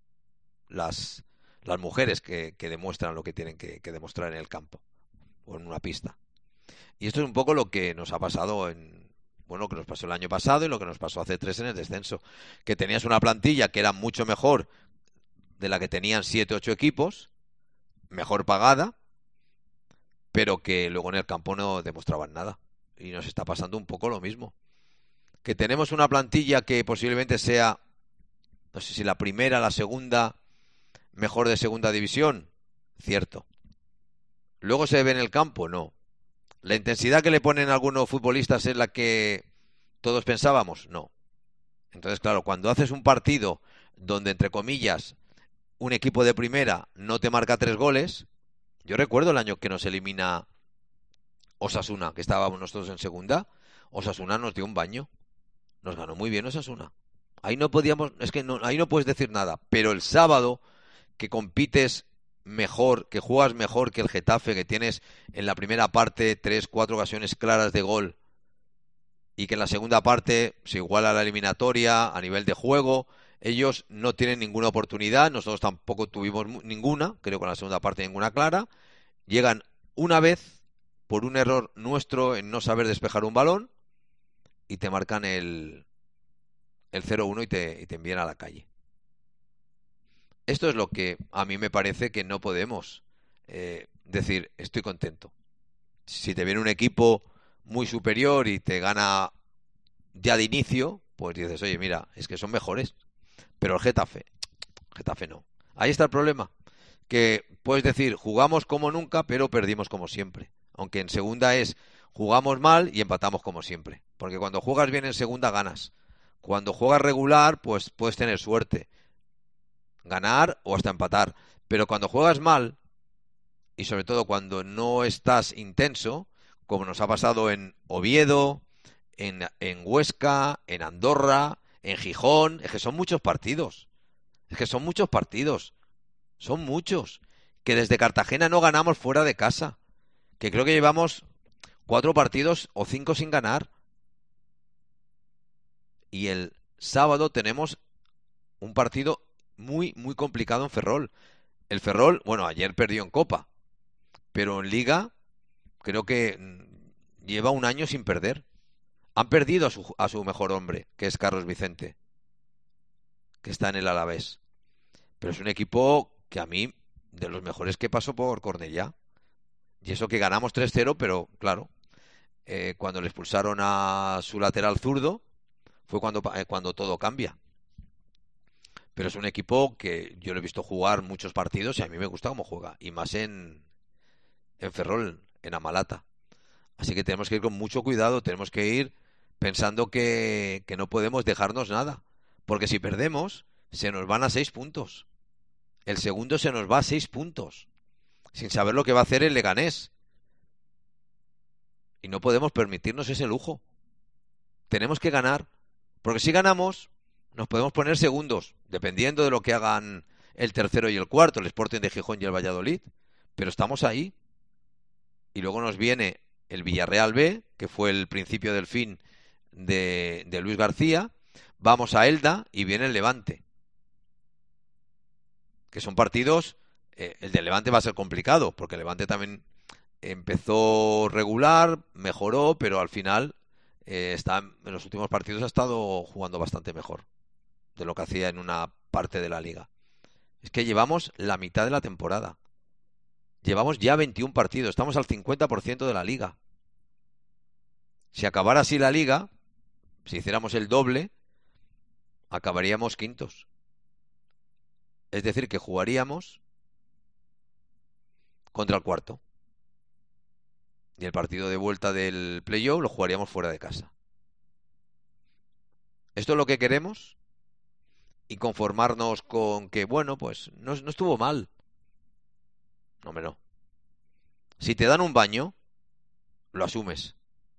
las mujeres que demuestran lo que tienen que demostrar en el campo o en una pista. Y esto es un poco lo que nos ha pasado lo que nos pasó el año pasado y lo que nos pasó hace 3 en el descenso. Que tenías una plantilla que era mucho mejor de la que tenían 7, 8 equipos, mejor pagada, pero que luego en el campo no demostraban nada. Y nos está pasando un poco lo mismo. Que tenemos una plantilla que posiblemente sea, no sé si la primera, la segunda mejor de segunda división, cierto. Luego se ve en el campo, no. La intensidad que le ponen algunos futbolistas es la que todos pensábamos, no. Entonces, claro, cuando haces un partido donde, entre comillas, un equipo de primera no te marca 3 goles, yo recuerdo el año que nos elimina Osasuna, que estábamos nosotros en segunda, Osasuna nos dio un baño. Nos ganó muy bien Osasuna. Ahí no podíamos, ahí no puedes decir nada. Pero el sábado, que compites mejor, que juegas mejor que el Getafe, que tienes en la primera parte 3, 4 ocasiones claras de gol, y que en la segunda parte se iguala la eliminatoria a nivel de juego, ellos no tienen ninguna oportunidad, nosotros tampoco tuvimos ninguna, creo que en la segunda parte ninguna clara, llegan una vez por un error nuestro en no saber despejar un balón, y te marcan el 0-1 y te envían a la calle. Esto es lo que a mí me parece que no podemos decir, estoy contento. Si te viene un equipo muy superior y te gana ya de inicio, pues dices, oye, mira, es que son mejores. Pero el Getafe no. Ahí está el problema. Que puedes decir, jugamos como nunca, pero perdimos como siempre. Aunque en segunda jugamos mal y empatamos como siempre. Porque cuando juegas bien en segunda ganas. Cuando juegas regular, pues puedes tener suerte. Ganar o hasta empatar. Pero cuando juegas mal, y sobre todo cuando no estás intenso, como nos ha pasado en Oviedo, en Huesca, en Andorra, en Gijón, es que son muchos partidos. Es Es que son muchos partidos. Son muchos. Que desde Cartagena no ganamos fuera de casa. Que creo que llevamos 4 partidos o 5 sin ganar. Y el sábado tenemos un partido muy, muy complicado en Ferrol. El Ferrol, bueno, ayer perdió en Copa. Pero en Liga creo que lleva un año sin perder. Han perdido a su mejor hombre, que es Carlos Vicente, que está en el Alavés. Pero es un equipo que a mí, de los mejores que pasó por Cornellá. Y eso que ganamos 3-0, pero claro, cuando le expulsaron a su lateral zurdo, fue cuando todo cambia. Pero es un equipo que yo lo he visto jugar muchos partidos y a mí me gusta cómo juega. Y más en Ferrol, en Amalata. Así que tenemos que ir con mucho cuidado, tenemos que ir pensando que no podemos dejarnos nada. Porque si perdemos, se nos van a 6 puntos. El segundo se nos va a 6 puntos. Sin saber lo que va a hacer el Leganés. Y no podemos permitirnos ese lujo. Tenemos que ganar. Porque si ganamos, nos podemos poner segundos. Dependiendo de lo que hagan el tercero y el cuarto, el Sporting de Gijón y el Valladolid. Pero estamos ahí. Y luego nos viene el Villarreal B, que fue el principio del fin de Luis García. Vamos a Elda y viene el Levante. Que son partidos, el de Levante va a ser complicado, porque el Levante también empezó regular, mejoró, pero al final en los últimos partidos ha estado jugando bastante mejor de lo que hacía en una parte de la liga. Es que llevamos la mitad de la temporada. Llevamos ya 21 partidos, estamos al 50% de la liga. Si acabara así la liga, si hiciéramos el doble, acabaríamos quintos. Es decir, que jugaríamos contra el cuarto. Y el partido de vuelta del playoff lo jugaríamos fuera de casa. ¿Esto es lo que queremos? Y conformarnos con que, bueno, pues no estuvo mal. No, hombre, no. Si te dan un baño, lo asumes.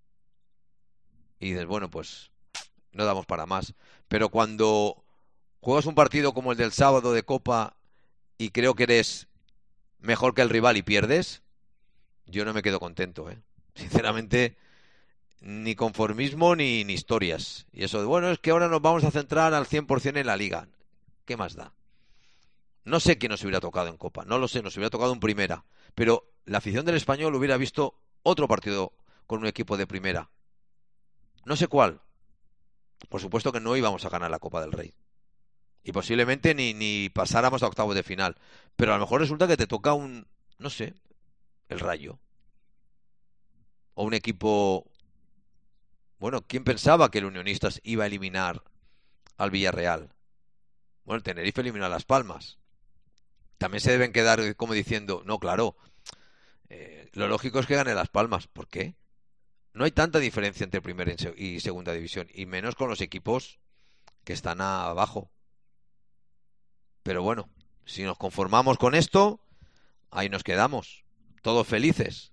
Y dices, bueno, pues no damos para más. Pero cuando juegas un partido como el del sábado de Copa y creo que eres mejor que el rival y pierdes, yo no me quedo contento, ¿eh? Sinceramente, ni conformismo ni historias. Y eso de, bueno, es que ahora nos vamos a centrar al 100% en la Liga. ¿Qué más da? No sé quién nos hubiera tocado en Copa, no lo sé, nos hubiera tocado en Primera. Pero la afición del Español hubiera visto otro partido con un equipo de Primera. No sé cuál. Por supuesto que no íbamos a ganar la Copa del Rey. Y posiblemente ni pasáramos a octavos de final. Pero a lo mejor resulta que te toca no sé, el Rayo. O un equipo... Bueno, ¿quién pensaba que el Unionistas iba a eliminar al Villarreal? Bueno, el Tenerife eliminó a Las Palmas. También se deben quedar como diciendo, no, claro, lo lógico es que gane Las Palmas. ¿Por qué? No hay tanta diferencia entre primera y segunda división, y menos con los equipos que están abajo. Pero bueno, si nos conformamos con esto, ahí nos quedamos, todos felices.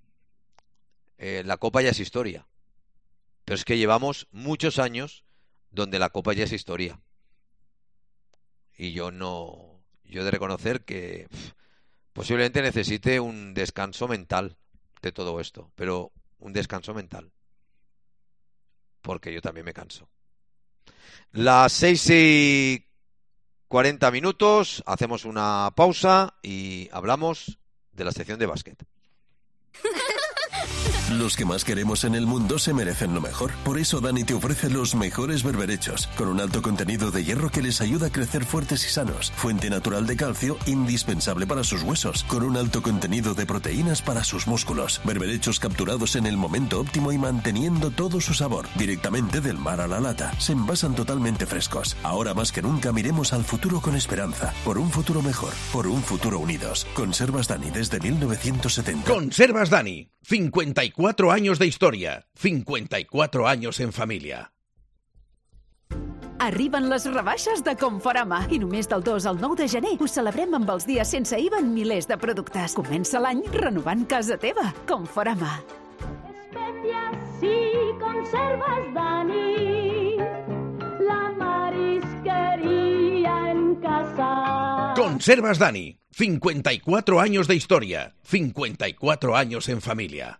La Copa ya es historia. Pero es que llevamos muchos años donde la Copa ya es historia. Y yo he de reconocer que posiblemente necesite un descanso mental de todo esto, pero un descanso mental, porque yo también me canso. Las 6:40, hacemos una pausa y hablamos de la sección de básquet. Los que más queremos en el mundo se merecen lo mejor. Por eso Dani te ofrece los mejores berberechos, con un alto contenido de hierro que les ayuda a crecer fuertes y sanos. Fuente natural de calcio, indispensable para sus huesos, con un alto contenido de proteínas para sus músculos. Berberechos capturados en el momento óptimo y manteniendo todo su sabor. Directamente del mar a la lata. Se envasan totalmente frescos. Ahora más que nunca miremos al futuro con esperanza. Por un futuro mejor. Por un futuro unidos. Conservas Dani desde 1970. Conservas Dani. 54 años de historia, 54 anys en família. Arriben les rebaixes de Conforama i només del 2 al 9 de gener ho celebrem amb els dies sense IVA en milers de productes. Comença l'any renovant casa teva. Conforama. Especias y conservas Dani, la marisquería en casa. casa. Conservas Dani, 54 años de historia, 54 años en familia.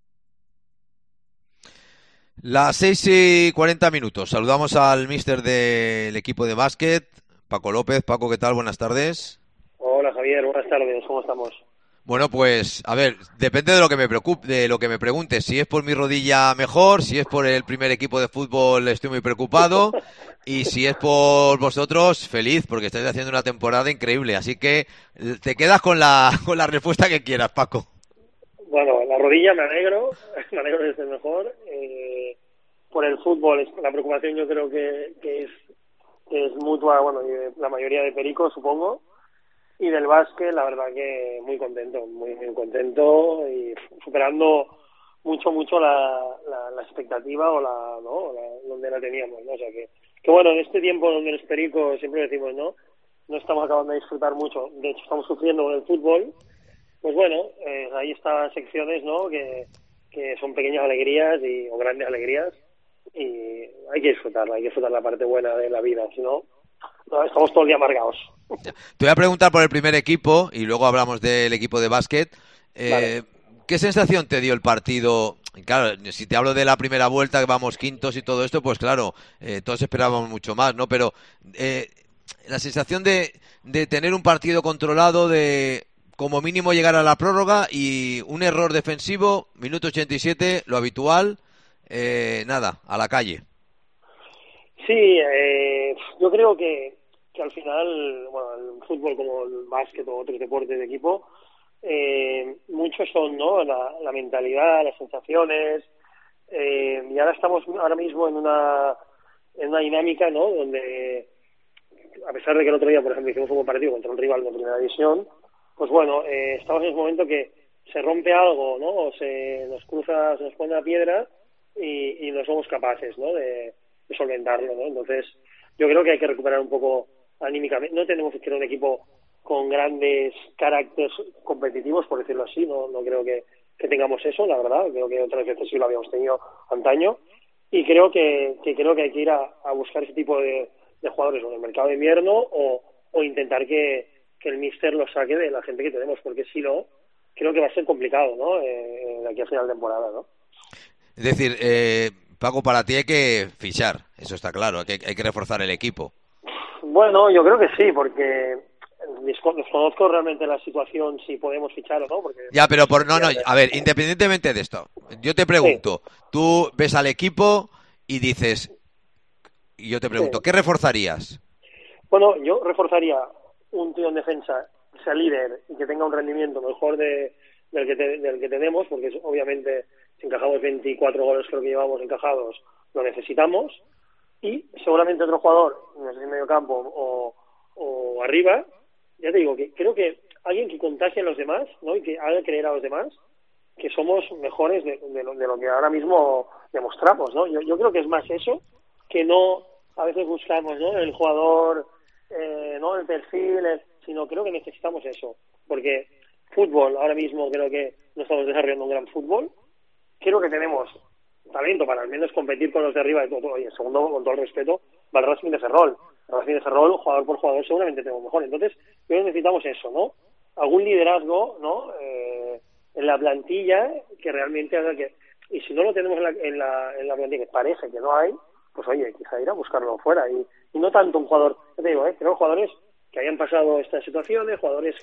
Las 6:40. Saludamos al míster del equipo de básquet, Paco López. Paco, ¿qué tal? Buenas tardes. Hola Javier, buenas tardes, ¿cómo estamos? Bueno, pues, a ver, depende de lo que me preocupe, de lo que me preguntes. Si es por mi rodilla, mejor. Si es por el primer equipo de fútbol, estoy muy preocupado. Y si es por vosotros, feliz, porque estáis haciendo una temporada increíble. Así que te quedas con la respuesta que quieras, Paco. Bueno, la rodilla me alegro de estar mejor. Por el fútbol, la preocupación yo creo que es mutua, bueno, y de la mayoría de pericos, supongo. Y del básquet, la verdad que muy contento, muy contento y superando mucho la expectativa donde la teníamos, ¿no? O sea que bueno, en este tiempo donde los pericos siempre decimos, no estamos acabando de disfrutar mucho, de hecho estamos sufriendo con el fútbol, pues bueno, ahí están secciones, ¿no? Que son pequeñas alegrías o grandes alegrías y hay que disfrutar la parte buena de la vida, si no, estamos todo el día amargados. Te voy a preguntar por el primer equipo y luego hablamos del equipo de básquet. Vale. ¿Qué sensación te dio el partido? Claro, si te hablo de la primera vuelta, que vamos quintos y todo esto, pues claro, todos esperábamos mucho más, ¿no? Pero la sensación de tener un partido controlado, de como mínimo llegar a la prórroga y un error defensivo, minuto 87, lo habitual, nada, a la calle. Sí, yo creo que al final, bueno, el fútbol como el básquet o otros deportes de equipo, muchos son, ¿no? La mentalidad, las sensaciones, y ahora estamos mismo en una dinámica, ¿no? Donde, a pesar de que el otro día, por ejemplo, hicimos un buen partido contra un rival de primera división, pues bueno, estamos en ese momento que se rompe algo, ¿no? O se nos pone una piedra y no somos capaces, ¿no? De solventarlo, ¿no? Entonces, yo creo que hay que recuperar un poco anímicamente. No tenemos que ser un equipo con grandes caracteres competitivos, por decirlo así, no creo que tengamos eso, la verdad. Creo que otras veces sí lo habíamos tenido antaño y creo que hay que ir a buscar ese tipo de jugadores en el mercado de invierno o intentar que el míster lo saque de la gente que tenemos, porque si no, creo que va a ser complicado, ¿no? De aquí a final de temporada, ¿no? Es decir, Paco, para ti hay que fichar, eso está claro, hay que reforzar el equipo. Bueno, yo creo que sí, porque desconozco realmente la situación, si podemos fichar o no. Porque ya, pero a ver, independientemente de esto, yo te pregunto, sí. Tú ves al equipo y dices, y yo te pregunto, sí. ¿Qué reforzarías? Bueno, yo reforzaría un tío en defensa que sea líder y que tenga un rendimiento mejor del que tenemos, porque obviamente si encajamos 24 goles creo que llevamos encajados, lo necesitamos. Y seguramente otro jugador, no sé si en medio campo o arriba, ya te digo, que creo que alguien que contagie a los demás, ¿no? Y que haga creer a los demás que somos mejores de lo que ahora mismo demostramos, ¿no? Yo creo que es más eso, que no a veces buscamos, ¿no? El jugador, no el perfil, sino creo que necesitamos eso, porque fútbol ahora mismo creo que no estamos desarrollando un gran fútbol, creo que tenemos talento para al menos competir con los de arriba y todo. Y segundo, con todo el respeto, va el Racing de Ferrol. El Racing de Ferrol, jugador por jugador, seguramente tenemos mejor. Entonces, creo que necesitamos eso, ¿no? Algún liderazgo, ¿no? En la plantilla que realmente haga que... Y si no lo tenemos en la plantilla, que parece que no hay, pues oye, quizá ir a buscarlo fuera. Y no tanto un jugador... Yo te digo, creo jugadores que hayan pasado estas situaciones, jugadores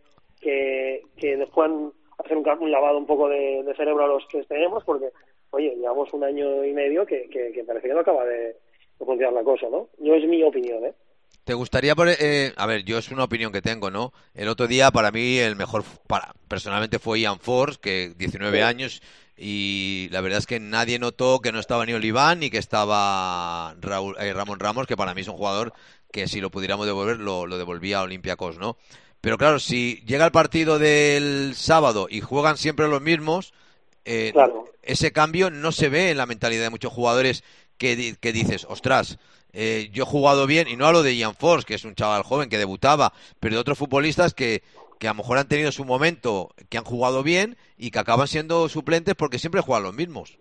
que nos puedan hacer un lavado un poco de cerebro a los que tenemos, porque... Oye, llevamos un año y medio que parece que no acaba de funcionar la cosa, ¿no? Yo es mi opinión, ¿eh? ¿Te gustaría a ver, yo es una opinión que tengo, ¿no? El otro día para mí el mejor personalmente fue Ian Force, que 19 sí. años, y la verdad es que nadie notó que no estaba ni Oliván ni que estaba Ramón Ramos, que para mí es un jugador que si lo pudiéramos devolver lo devolvía a Olympiacos, ¿no? Pero claro, si llega el partido del sábado y juegan siempre los mismos, claro. Ese cambio no se ve en la mentalidad de muchos jugadores que dices, ostras, yo he jugado bien, y no hablo de Ian Force, que es un chaval joven que debutaba, pero de otros futbolistas que a lo mejor han tenido su momento, que han jugado bien y que acaban siendo suplentes porque siempre juegan los mismos.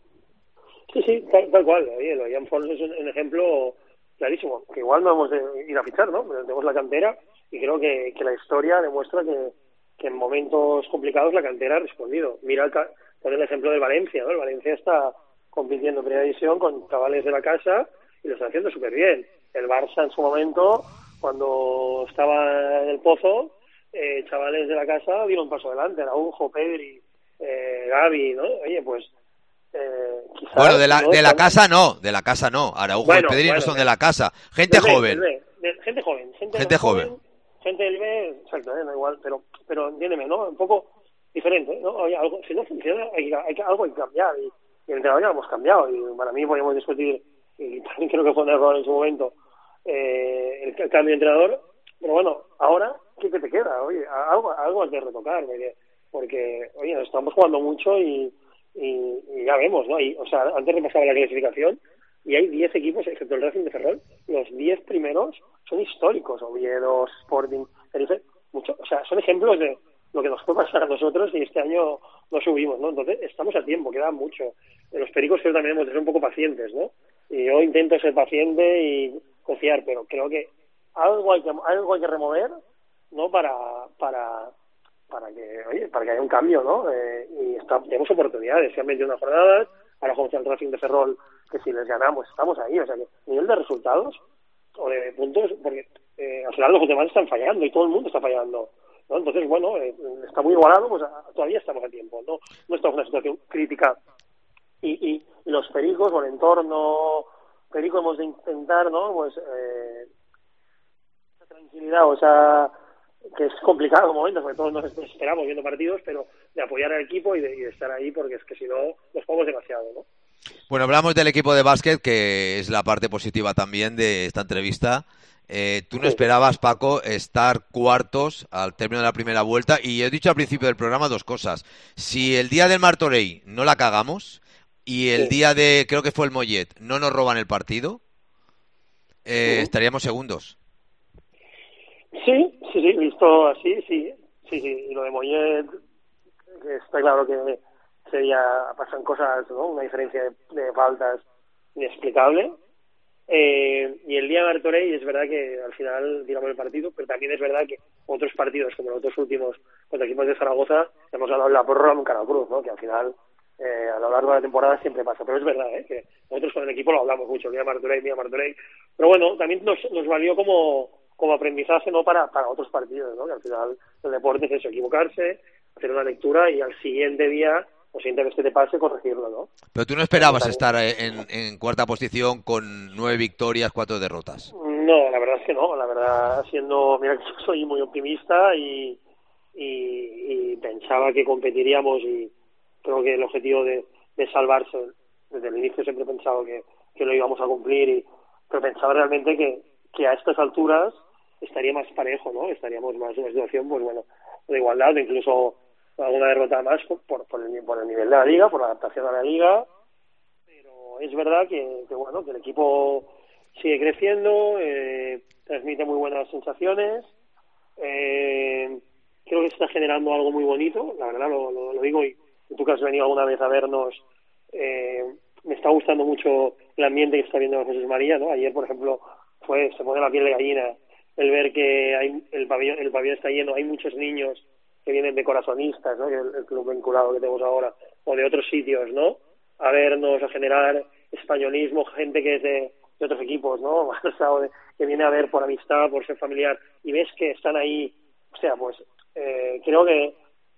Sí, tal cual. Oye, Ian Force es un ejemplo clarísimo, que igual no hemos de ir a fichar, ¿no? Pero tenemos la cantera y creo que la historia demuestra que en momentos complicados la cantera ha respondido. Mira el ejemplo del Valencia, ¿no? El Valencia está compitiendo en primera división con chavales de la casa y lo está haciendo súper bien. El Barça en su momento, cuando estaba en el pozo, chavales de la casa dieron un paso adelante, Araujo, Pedri, Gavi, ¿no? Oye, pues quizás... Bueno, de la casa no, Araujo y Pedri no son de la casa, gente joven. Gente joven. Gente del B, exacto, da igual, pero entiéndeme, ¿no? Un poco diferente, ¿no? Oye, algo, si no funciona, algo hay que cambiar, y el entrenador ya lo hemos cambiado, y para mí podemos discutir, y también creo que fue un error en su momento, el cambio de entrenador, pero bueno, ahora, ¿qué te queda? Oye, algo hay que retocar, porque oye, nos estamos jugando mucho y ya vemos, ¿no? O sea, antes repasaba la clasificación, y hay 10 equipos, excepto el Racing de Ferrol, los 10 primeros son históricos, Oviedo, Sporting, Tenerife, mucho, o sea, son ejemplos de lo que nos puede pasar a nosotros y este año no subimos, ¿no? Entonces, estamos a tiempo, queda mucho. Los pericos creo también hemos de ser un poco pacientes, ¿no? Y yo intento ser paciente y confiar, pero creo que algo hay que remover, ¿no? Para que haya un cambio, ¿no? Y tenemos oportunidades, se han metido unas jornadas, ahora jugamos al Racing de Ferrol, que si les ganamos estamos ahí, o sea que nivel de resultados o de puntos, porque al final los demás están fallando y todo el mundo está fallando, ¿no? Entonces, bueno, está muy igualado, pues todavía estamos a tiempo, no estamos en una situación crítica, y los pericos o el entorno perico hemos de intentar, ¿no? Pues esa tranquilidad, o sea, que es complicado en momentos, porque todos nos esperamos viendo partidos, pero de apoyar al equipo y de estar ahí, porque es que si no nos jugamos demasiado, ¿no? Bueno, hablamos del equipo de básquet, que es la parte positiva también de esta entrevista. Tú no esperabas, Paco, estar cuartos al término de la primera vuelta, y he dicho al principio del programa dos cosas. Si el día del Martorell no la cagamos, y el día de, creo que fue el Mollet, no nos roban el partido, estaríamos segundos. Sí, visto así, sí. Y lo de Mollet, que está claro que pasan cosas, ¿no? Una diferencia de faltas inexplicable. Y el día de Martorell es verdad que al final tiramos el partido, pero también es verdad que otros partidos, como los otros últimos contra equipos de Zaragoza, hemos ganado la prórroga en Caracruz, ¿no? Que al final a lo largo de la temporada siempre pasa. Pero es verdad, que nosotros con el equipo lo hablamos mucho, el día de Martorell. Pero bueno, también nos valió como aprendizaje, ¿no? Para otros partidos, ¿no? Que al final el deporte es eso, equivocarse, hacer una lectura y al siguiente día, o siguiente vez que te pase, corregirlo, ¿no? Pero tú no esperabas estar en cuarta posición con 9 victorias, 4 derrotas. No, la verdad es que no. La verdad, mira que yo soy muy optimista y pensaba que competiríamos, y creo que el objetivo de salvarse desde el inicio siempre he pensado que lo íbamos a cumplir, pero pensaba realmente que a estas alturas estaría más parejo, ¿no? Estaríamos más en una situación, pues bueno, de igualdad, incluso alguna derrota más por el nivel de la liga, por la adaptación a la liga. Pero es verdad que bueno, que el equipo sigue creciendo, transmite muy buenas sensaciones, creo que está generando algo muy bonito, la verdad lo digo, y tú que has venido alguna vez a vernos, me está gustando mucho el ambiente que está viendo Jesús María, ¿no? Ayer, por ejemplo, se pone la piel de gallina el ver que el pabellón está lleno, hay muchos niños que vienen de Corazonistas, ¿no? El club vinculado que tenemos ahora, o de otros sitios, ¿no? A vernos, a generar españolismo, gente que es de otros equipos, ¿no? Que viene a ver por amistad, por ser familiar, y ves que están ahí. O sea, pues creo que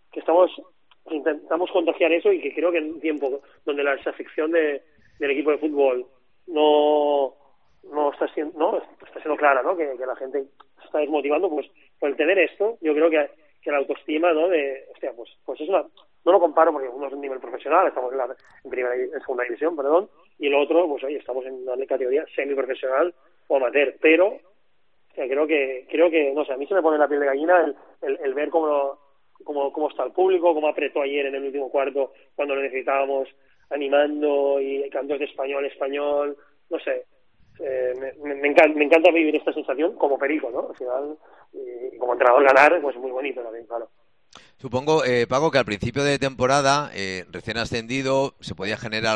intentamos contagiar eso, y que creo que en un tiempo donde la desafección del equipo de fútbol no está siendo clara, ¿no? Que la gente se está desmotivando, pues por el tener esto, yo creo que la autoestima, ¿no? Pues es no lo comparo porque uno es un nivel profesional, estamos en segunda división, perdón, y el otro, pues oye, estamos en una categoría semiprofesional o amateur, pero o sea, creo que no sé, a mí se me pone la piel de gallina el ver cómo está el público, cómo apretó ayer en el último cuarto cuando lo necesitábamos, animando, y cantos de español, no sé. Me encanta vivir esta sensación como perico, ¿no? Al final, y como entrenador ganar, pues muy bonito también, claro. Supongo, Paco, que al principio de temporada, recién ascendido, se podía generar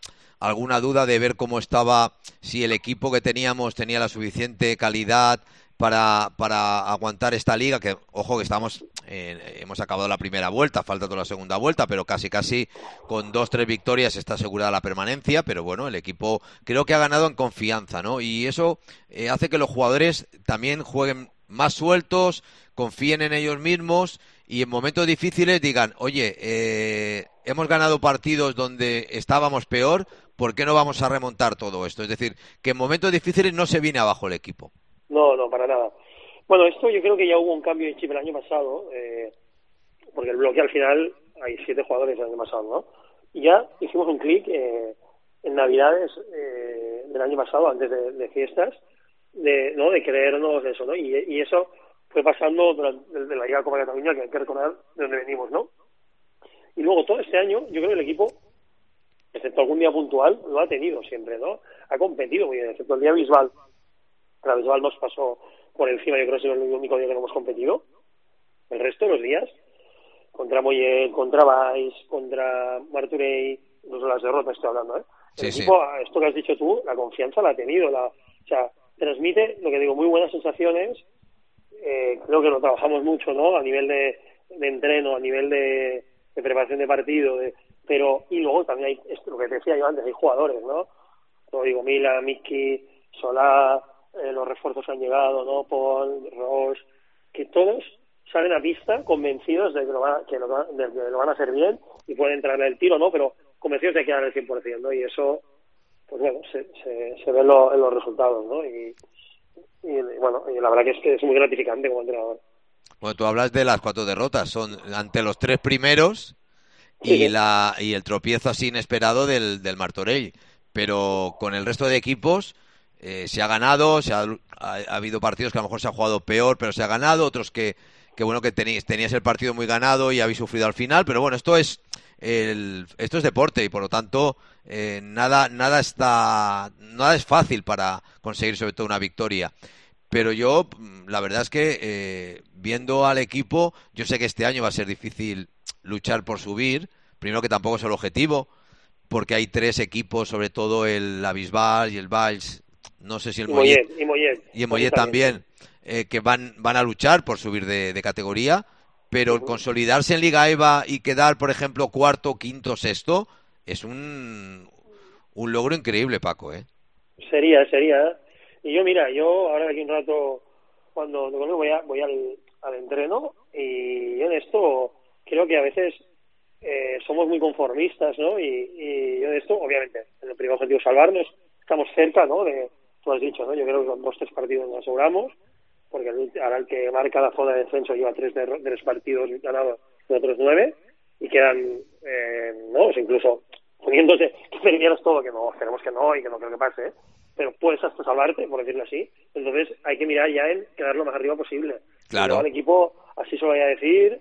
alguna duda de ver cómo estaba, si el equipo que teníamos tenía la suficiente calidad para aguantar esta liga, que ojo que hemos acabado la primera vuelta, falta toda la segunda vuelta, pero casi con 2-3 victorias está asegurada la permanencia, pero bueno, el equipo creo que ha ganado en confianza, ¿no? Y eso hace que los jugadores también jueguen más sueltos, confíen en ellos mismos y en momentos difíciles digan, oye, hemos ganado partidos donde estábamos peor, ¿por qué no vamos a remontar todo esto? Es decir, que en momentos difíciles no se viene abajo el equipo. No, para nada. Bueno, esto yo creo que ya hubo un cambio en chip el año pasado, porque el bloque al final hay 7 jugadores el año pasado, ¿no? Y ya hicimos un clic en Navidades del año pasado, antes de fiestas, de creernos eso, ¿no? Y eso fue pasando durante la Liga Copa de Cataluña, que hay que recordar de dónde venimos, ¿no? Y luego todo este año, yo creo que el equipo, excepto algún día puntual, lo ha tenido siempre, ¿no? Ha competido muy bien, excepto el día Bisbal. La Bisbal nos pasó por encima, yo creo que es el único día que no hemos competido. El resto de los días, contra Mollet, contra Valls, contra Martorell, incluso las derrotas estoy hablando, ¿eh? El equipo, esto que has dicho tú, la confianza la ha tenido, o sea, transmite, lo que digo, muy buenas sensaciones. Creo que lo trabajamos mucho, ¿no? A nivel de entreno, a nivel de preparación de partido, pero y luego también hay esto, lo que te decía yo antes, hay jugadores, ¿no? Como digo, Mila, Miki, Solá, los refuerzos han llegado, ¿no? Paul, Ross, que todos salen a pista convencidos de que lo van a hacer bien y pueden entrar en el tiro, ¿no? Pero convencidos de que dan el 100%, ¿no? Y eso, pues bueno, se ve en los resultados, ¿no? Y bueno, y la verdad que es muy gratificante como entrenador. Bueno, tú hablas de las 4 derrotas, son ante los 3 primeros y el tropiezo así inesperado del Martorell, pero con el resto de equipos se ha ganado, ha habido partidos que a lo mejor se ha jugado peor, pero se ha ganado, otros que bueno, que tenías el partido muy ganado y habéis sufrido al final, pero bueno, esto es deporte y por lo tanto nada es fácil para conseguir sobre todo una victoria. Pero yo, la verdad es que viendo al equipo, yo sé que este año va a ser difícil luchar por subir, primero que tampoco es el objetivo, porque hay 3 equipos, sobre todo el Bisbal y el Valls, no sé si el Mollet y el Mollet también, que van a luchar por subir de categoría, pero el consolidarse en Liga EVA y quedar, por ejemplo, 4º, 5º, 6º, es un logro increíble, Paco, ¿eh? Sería. Y yo, mira, ahora de aquí un rato, cuando voy al entreno, y yo en esto creo que a veces somos muy conformistas, ¿no? Y yo en esto, obviamente, en el primer objetivo salvarnos, estamos cerca, ¿no? Tú has dicho, ¿no? Yo creo que con 2-3 partidos nos aseguramos, porque ahora el que marca la zona de descenso lleva 3 partidos ganados de otros 9, y quedan, ¿no? O sea, incluso poniéndose que perdieras todo, que no, esperemos que no, y que no creo que pase, ¿eh? Pero puedes hasta salvarte, por decirlo así. Entonces hay que mirar ya en quedar lo más arriba posible. Claro. Al equipo, así se lo voy a decir,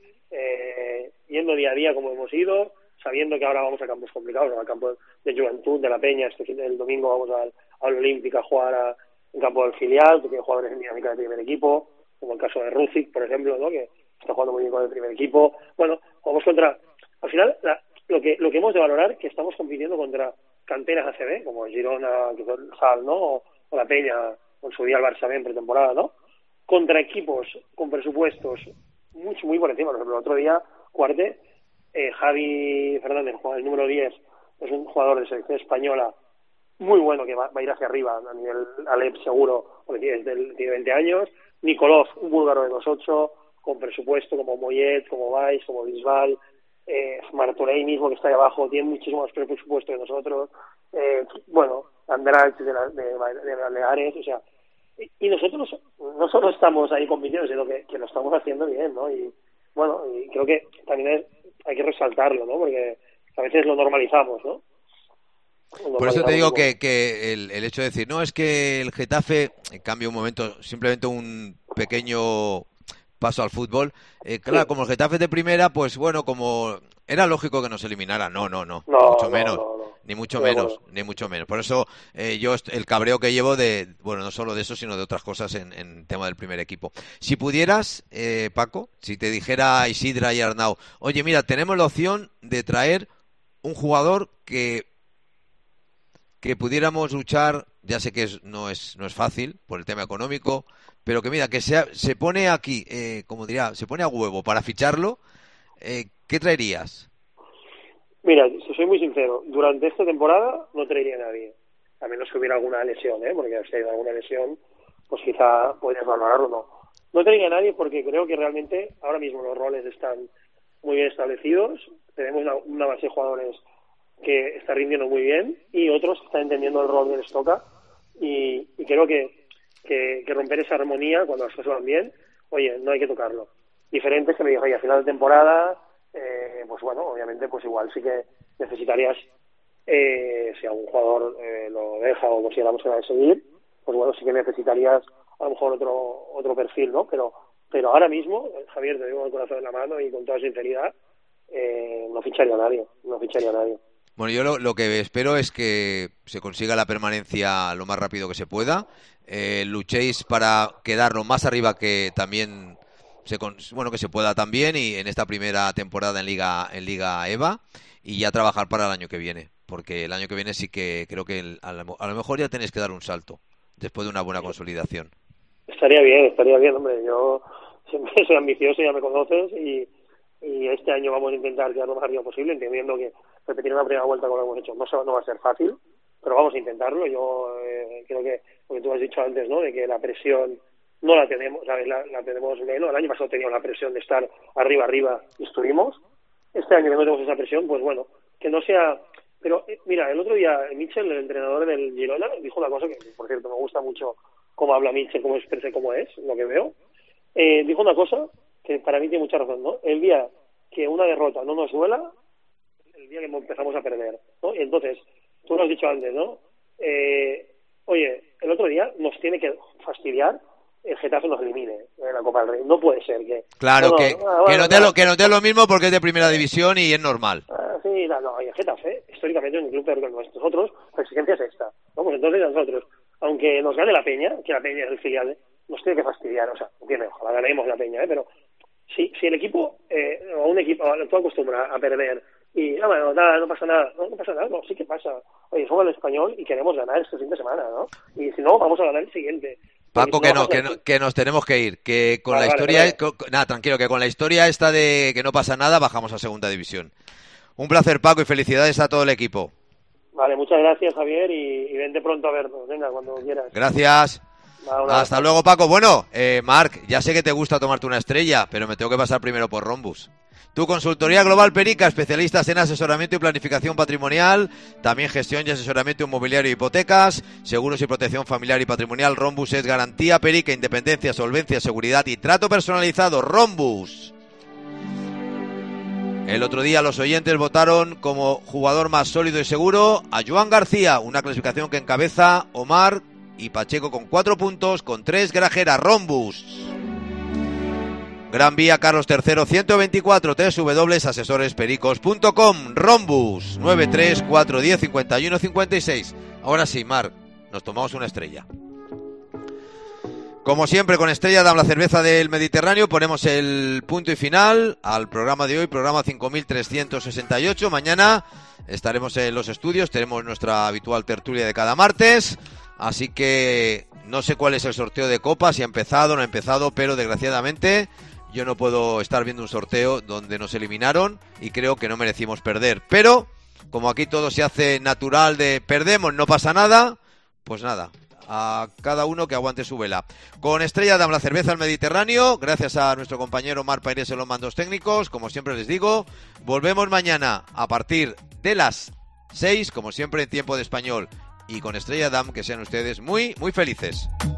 yendo día a día como hemos ido, sabiendo que ahora vamos a campos complicados, al campo de Juventud, de la Peña, el domingo vamos al Olímpica a jugar en campo del filial, que tiene jugadores en dinámica de primer equipo, como el caso de Ruzic, por ejemplo, ¿no? Que está jugando muy bien con el primer equipo. Bueno, jugamos contra... Al final, lo que hemos de valorar, que estamos compitiendo contra canteras ACB, como Girona, Sal, ¿no? O la Peña, o en su día el Barça B en pretemporada, ¿no? Contra equipos con presupuestos muy por encima. Por ejemplo, el otro día, Cuarte, Javi Fernández, el número 10, es un jugador de selección española muy bueno, que va a ir hacia arriba a nivel Alep seguro, porque tiene 20 años. Nikolov, un búlgaro de 2'8", con presupuesto como Mollet, como Valls, como Bisbal. Martorell mismo, que está ahí abajo, tiene muchísimo más presupuesto que nosotros. Bueno, Andrach de Baleares, o sea, y nosotros no solo estamos ahí compitiendo, sino que lo estamos haciendo bien, ¿no? Y bueno, y creo que también hay que resaltarlo, ¿no? Porque a veces lo normalizamos, ¿no? Por eso te digo que el hecho de decir, no, es que el Getafe, en cambio un momento, simplemente un pequeño paso al fútbol, claro, como el Getafe de primera, pues bueno, como era lógico que nos eliminara, no, ni mucho menos. Por eso yo el cabreo que llevo bueno, no solo de eso, sino de otras cosas en tema del primer equipo. Si pudieras, Paco, si te dijera Isidra y Arnau, oye, mira, tenemos la opción de traer un jugador que que pudiéramos luchar, ya sé que no es fácil por el tema económico, pero que mira, que se pone aquí, como diría, se pone a huevo para ficharlo, ¿qué traerías? Mira, si soy muy sincero, durante esta temporada no traería a nadie, a menos que hubiera alguna lesión, porque si hay alguna lesión, pues quizá podrías valorarlo o no. No traería a nadie porque creo que realmente ahora mismo los roles están muy bien establecidos, tenemos una base de jugadores que está rindiendo muy bien y otros que están entendiendo el rol que les toca y creo que romper esa armonía cuando las cosas van bien, oye, no hay que tocarlo. Diferentes que me dijo, oye, a final de temporada, pues bueno, obviamente pues igual sí que necesitarías, si algún jugador lo deja o consideramos que va a seguir, pues bueno, sí que necesitarías a lo mejor otro perfil, ¿no? Pero ahora mismo, Javier, te digo el corazón en la mano y con toda sinceridad, no ficharía a nadie. Bueno, yo lo que espero es que se consiga la permanencia lo más rápido que se pueda. Luchéis para quedar lo más arriba que también que se pueda también, y en esta primera temporada en Liga EVA, y ya trabajar para el año que viene, porque el año que viene sí que creo que a lo mejor ya tenéis que dar un salto después de una buena consolidación. Estaría bien, hombre. Yo siempre soy ambicioso, ya me conoces, y este año vamos a intentar quedar lo más arriba posible, entendiendo que repetir una primera vuelta como lo hemos hecho no va a ser fácil, pero vamos a intentarlo. Yo creo que, porque tú has dicho antes, ¿no?, de que la presión no la tenemos, ¿sabes? La tenemos menos. El año pasado teníamos la presión de estar arriba y estuvimos. Este año que no tenemos esa presión, pues bueno, que no sea... Pero mira, el otro día Mitchell, el entrenador del Girona, dijo una cosa que, por cierto, me gusta mucho cómo habla Mitchell, cómo expresa, cómo es, lo que veo. Dijo una cosa que para mí tiene mucha razón, ¿no? El día que una derrota no nos duela, el día que empezamos a perder, ¿no? Y entonces, tú lo has dicho antes, ¿no? Oye, el otro día nos tiene que fastidiar el Getafe nos elimine en la Copa del Rey. No puede ser que... Claro, que no te lo mismo porque es de primera división y es normal. Sí, y el Getafe, históricamente, es un club peor que nosotros, la exigencia es esta, ¿no? Pues entonces a nosotros, aunque nos gane la Peña, que la Peña es el filial, nos tiene que fastidiar, o sea, entiende, ojalá ganemos la Peña, pero si el equipo, o un equipo, tú acostumbras a perder y, no pasa nada, no, sí que pasa. Oye, somos el Español y queremos ganar este fin de semana, ¿no? Y si no, vamos a ganar el siguiente. Paco, que nos tenemos que ir, que con la historia... Vale. Tranquilo, que con la historia esta de que no pasa nada, bajamos a segunda división. Un placer, Paco, y felicidades a todo el equipo. Vale, muchas gracias, Javier, y vente pronto a vernos. Venga, cuando quieras. Gracias. Hasta luego, Paco. Bueno, Marc, ya sé que te gusta tomarte una estrella, pero me tengo que pasar primero por Rhombus. Tu consultoría global Perica, especialistas en asesoramiento y planificación patrimonial, también gestión y asesoramiento inmobiliario y hipotecas, seguros y protección familiar y patrimonial. Rhombus es garantía Perica, independencia, solvencia, seguridad y trato personalizado. Rhombus. El otro día los oyentes votaron como jugador más sólido y seguro a Joan García, una clasificación que encabeza Omar y Pacheco con 4 puntos, con 3 Grajera. Rhombus. Gran Vía Carlos III 124, www.asesorespericos.com. Rhombus 934105156. Ahora sí, Marc, nos tomamos una estrella. Como siempre, con Estrella Damm, la cerveza del Mediterráneo, ponemos el punto y final al programa de hoy, programa 5368. Mañana estaremos en los estudios, tenemos nuestra habitual tertulia de cada martes, así que no sé cuál es el sorteo de Copa, si ha empezado o no ha empezado, pero desgraciadamente yo no puedo estar viendo un sorteo donde nos eliminaron y creo que no merecimos perder. Pero, como aquí todo se hace natural de perdemos, no pasa nada, pues nada, a cada uno que aguante su vela. Con Estrella Damm, la cerveza del Mediterráneo, gracias a nuestro compañero Marc Paires en los mandos técnicos, como siempre les digo, volvemos mañana a partir de las 6, como siempre en tiempo de español. Y con Estrella Damm, que sean ustedes muy, muy felices.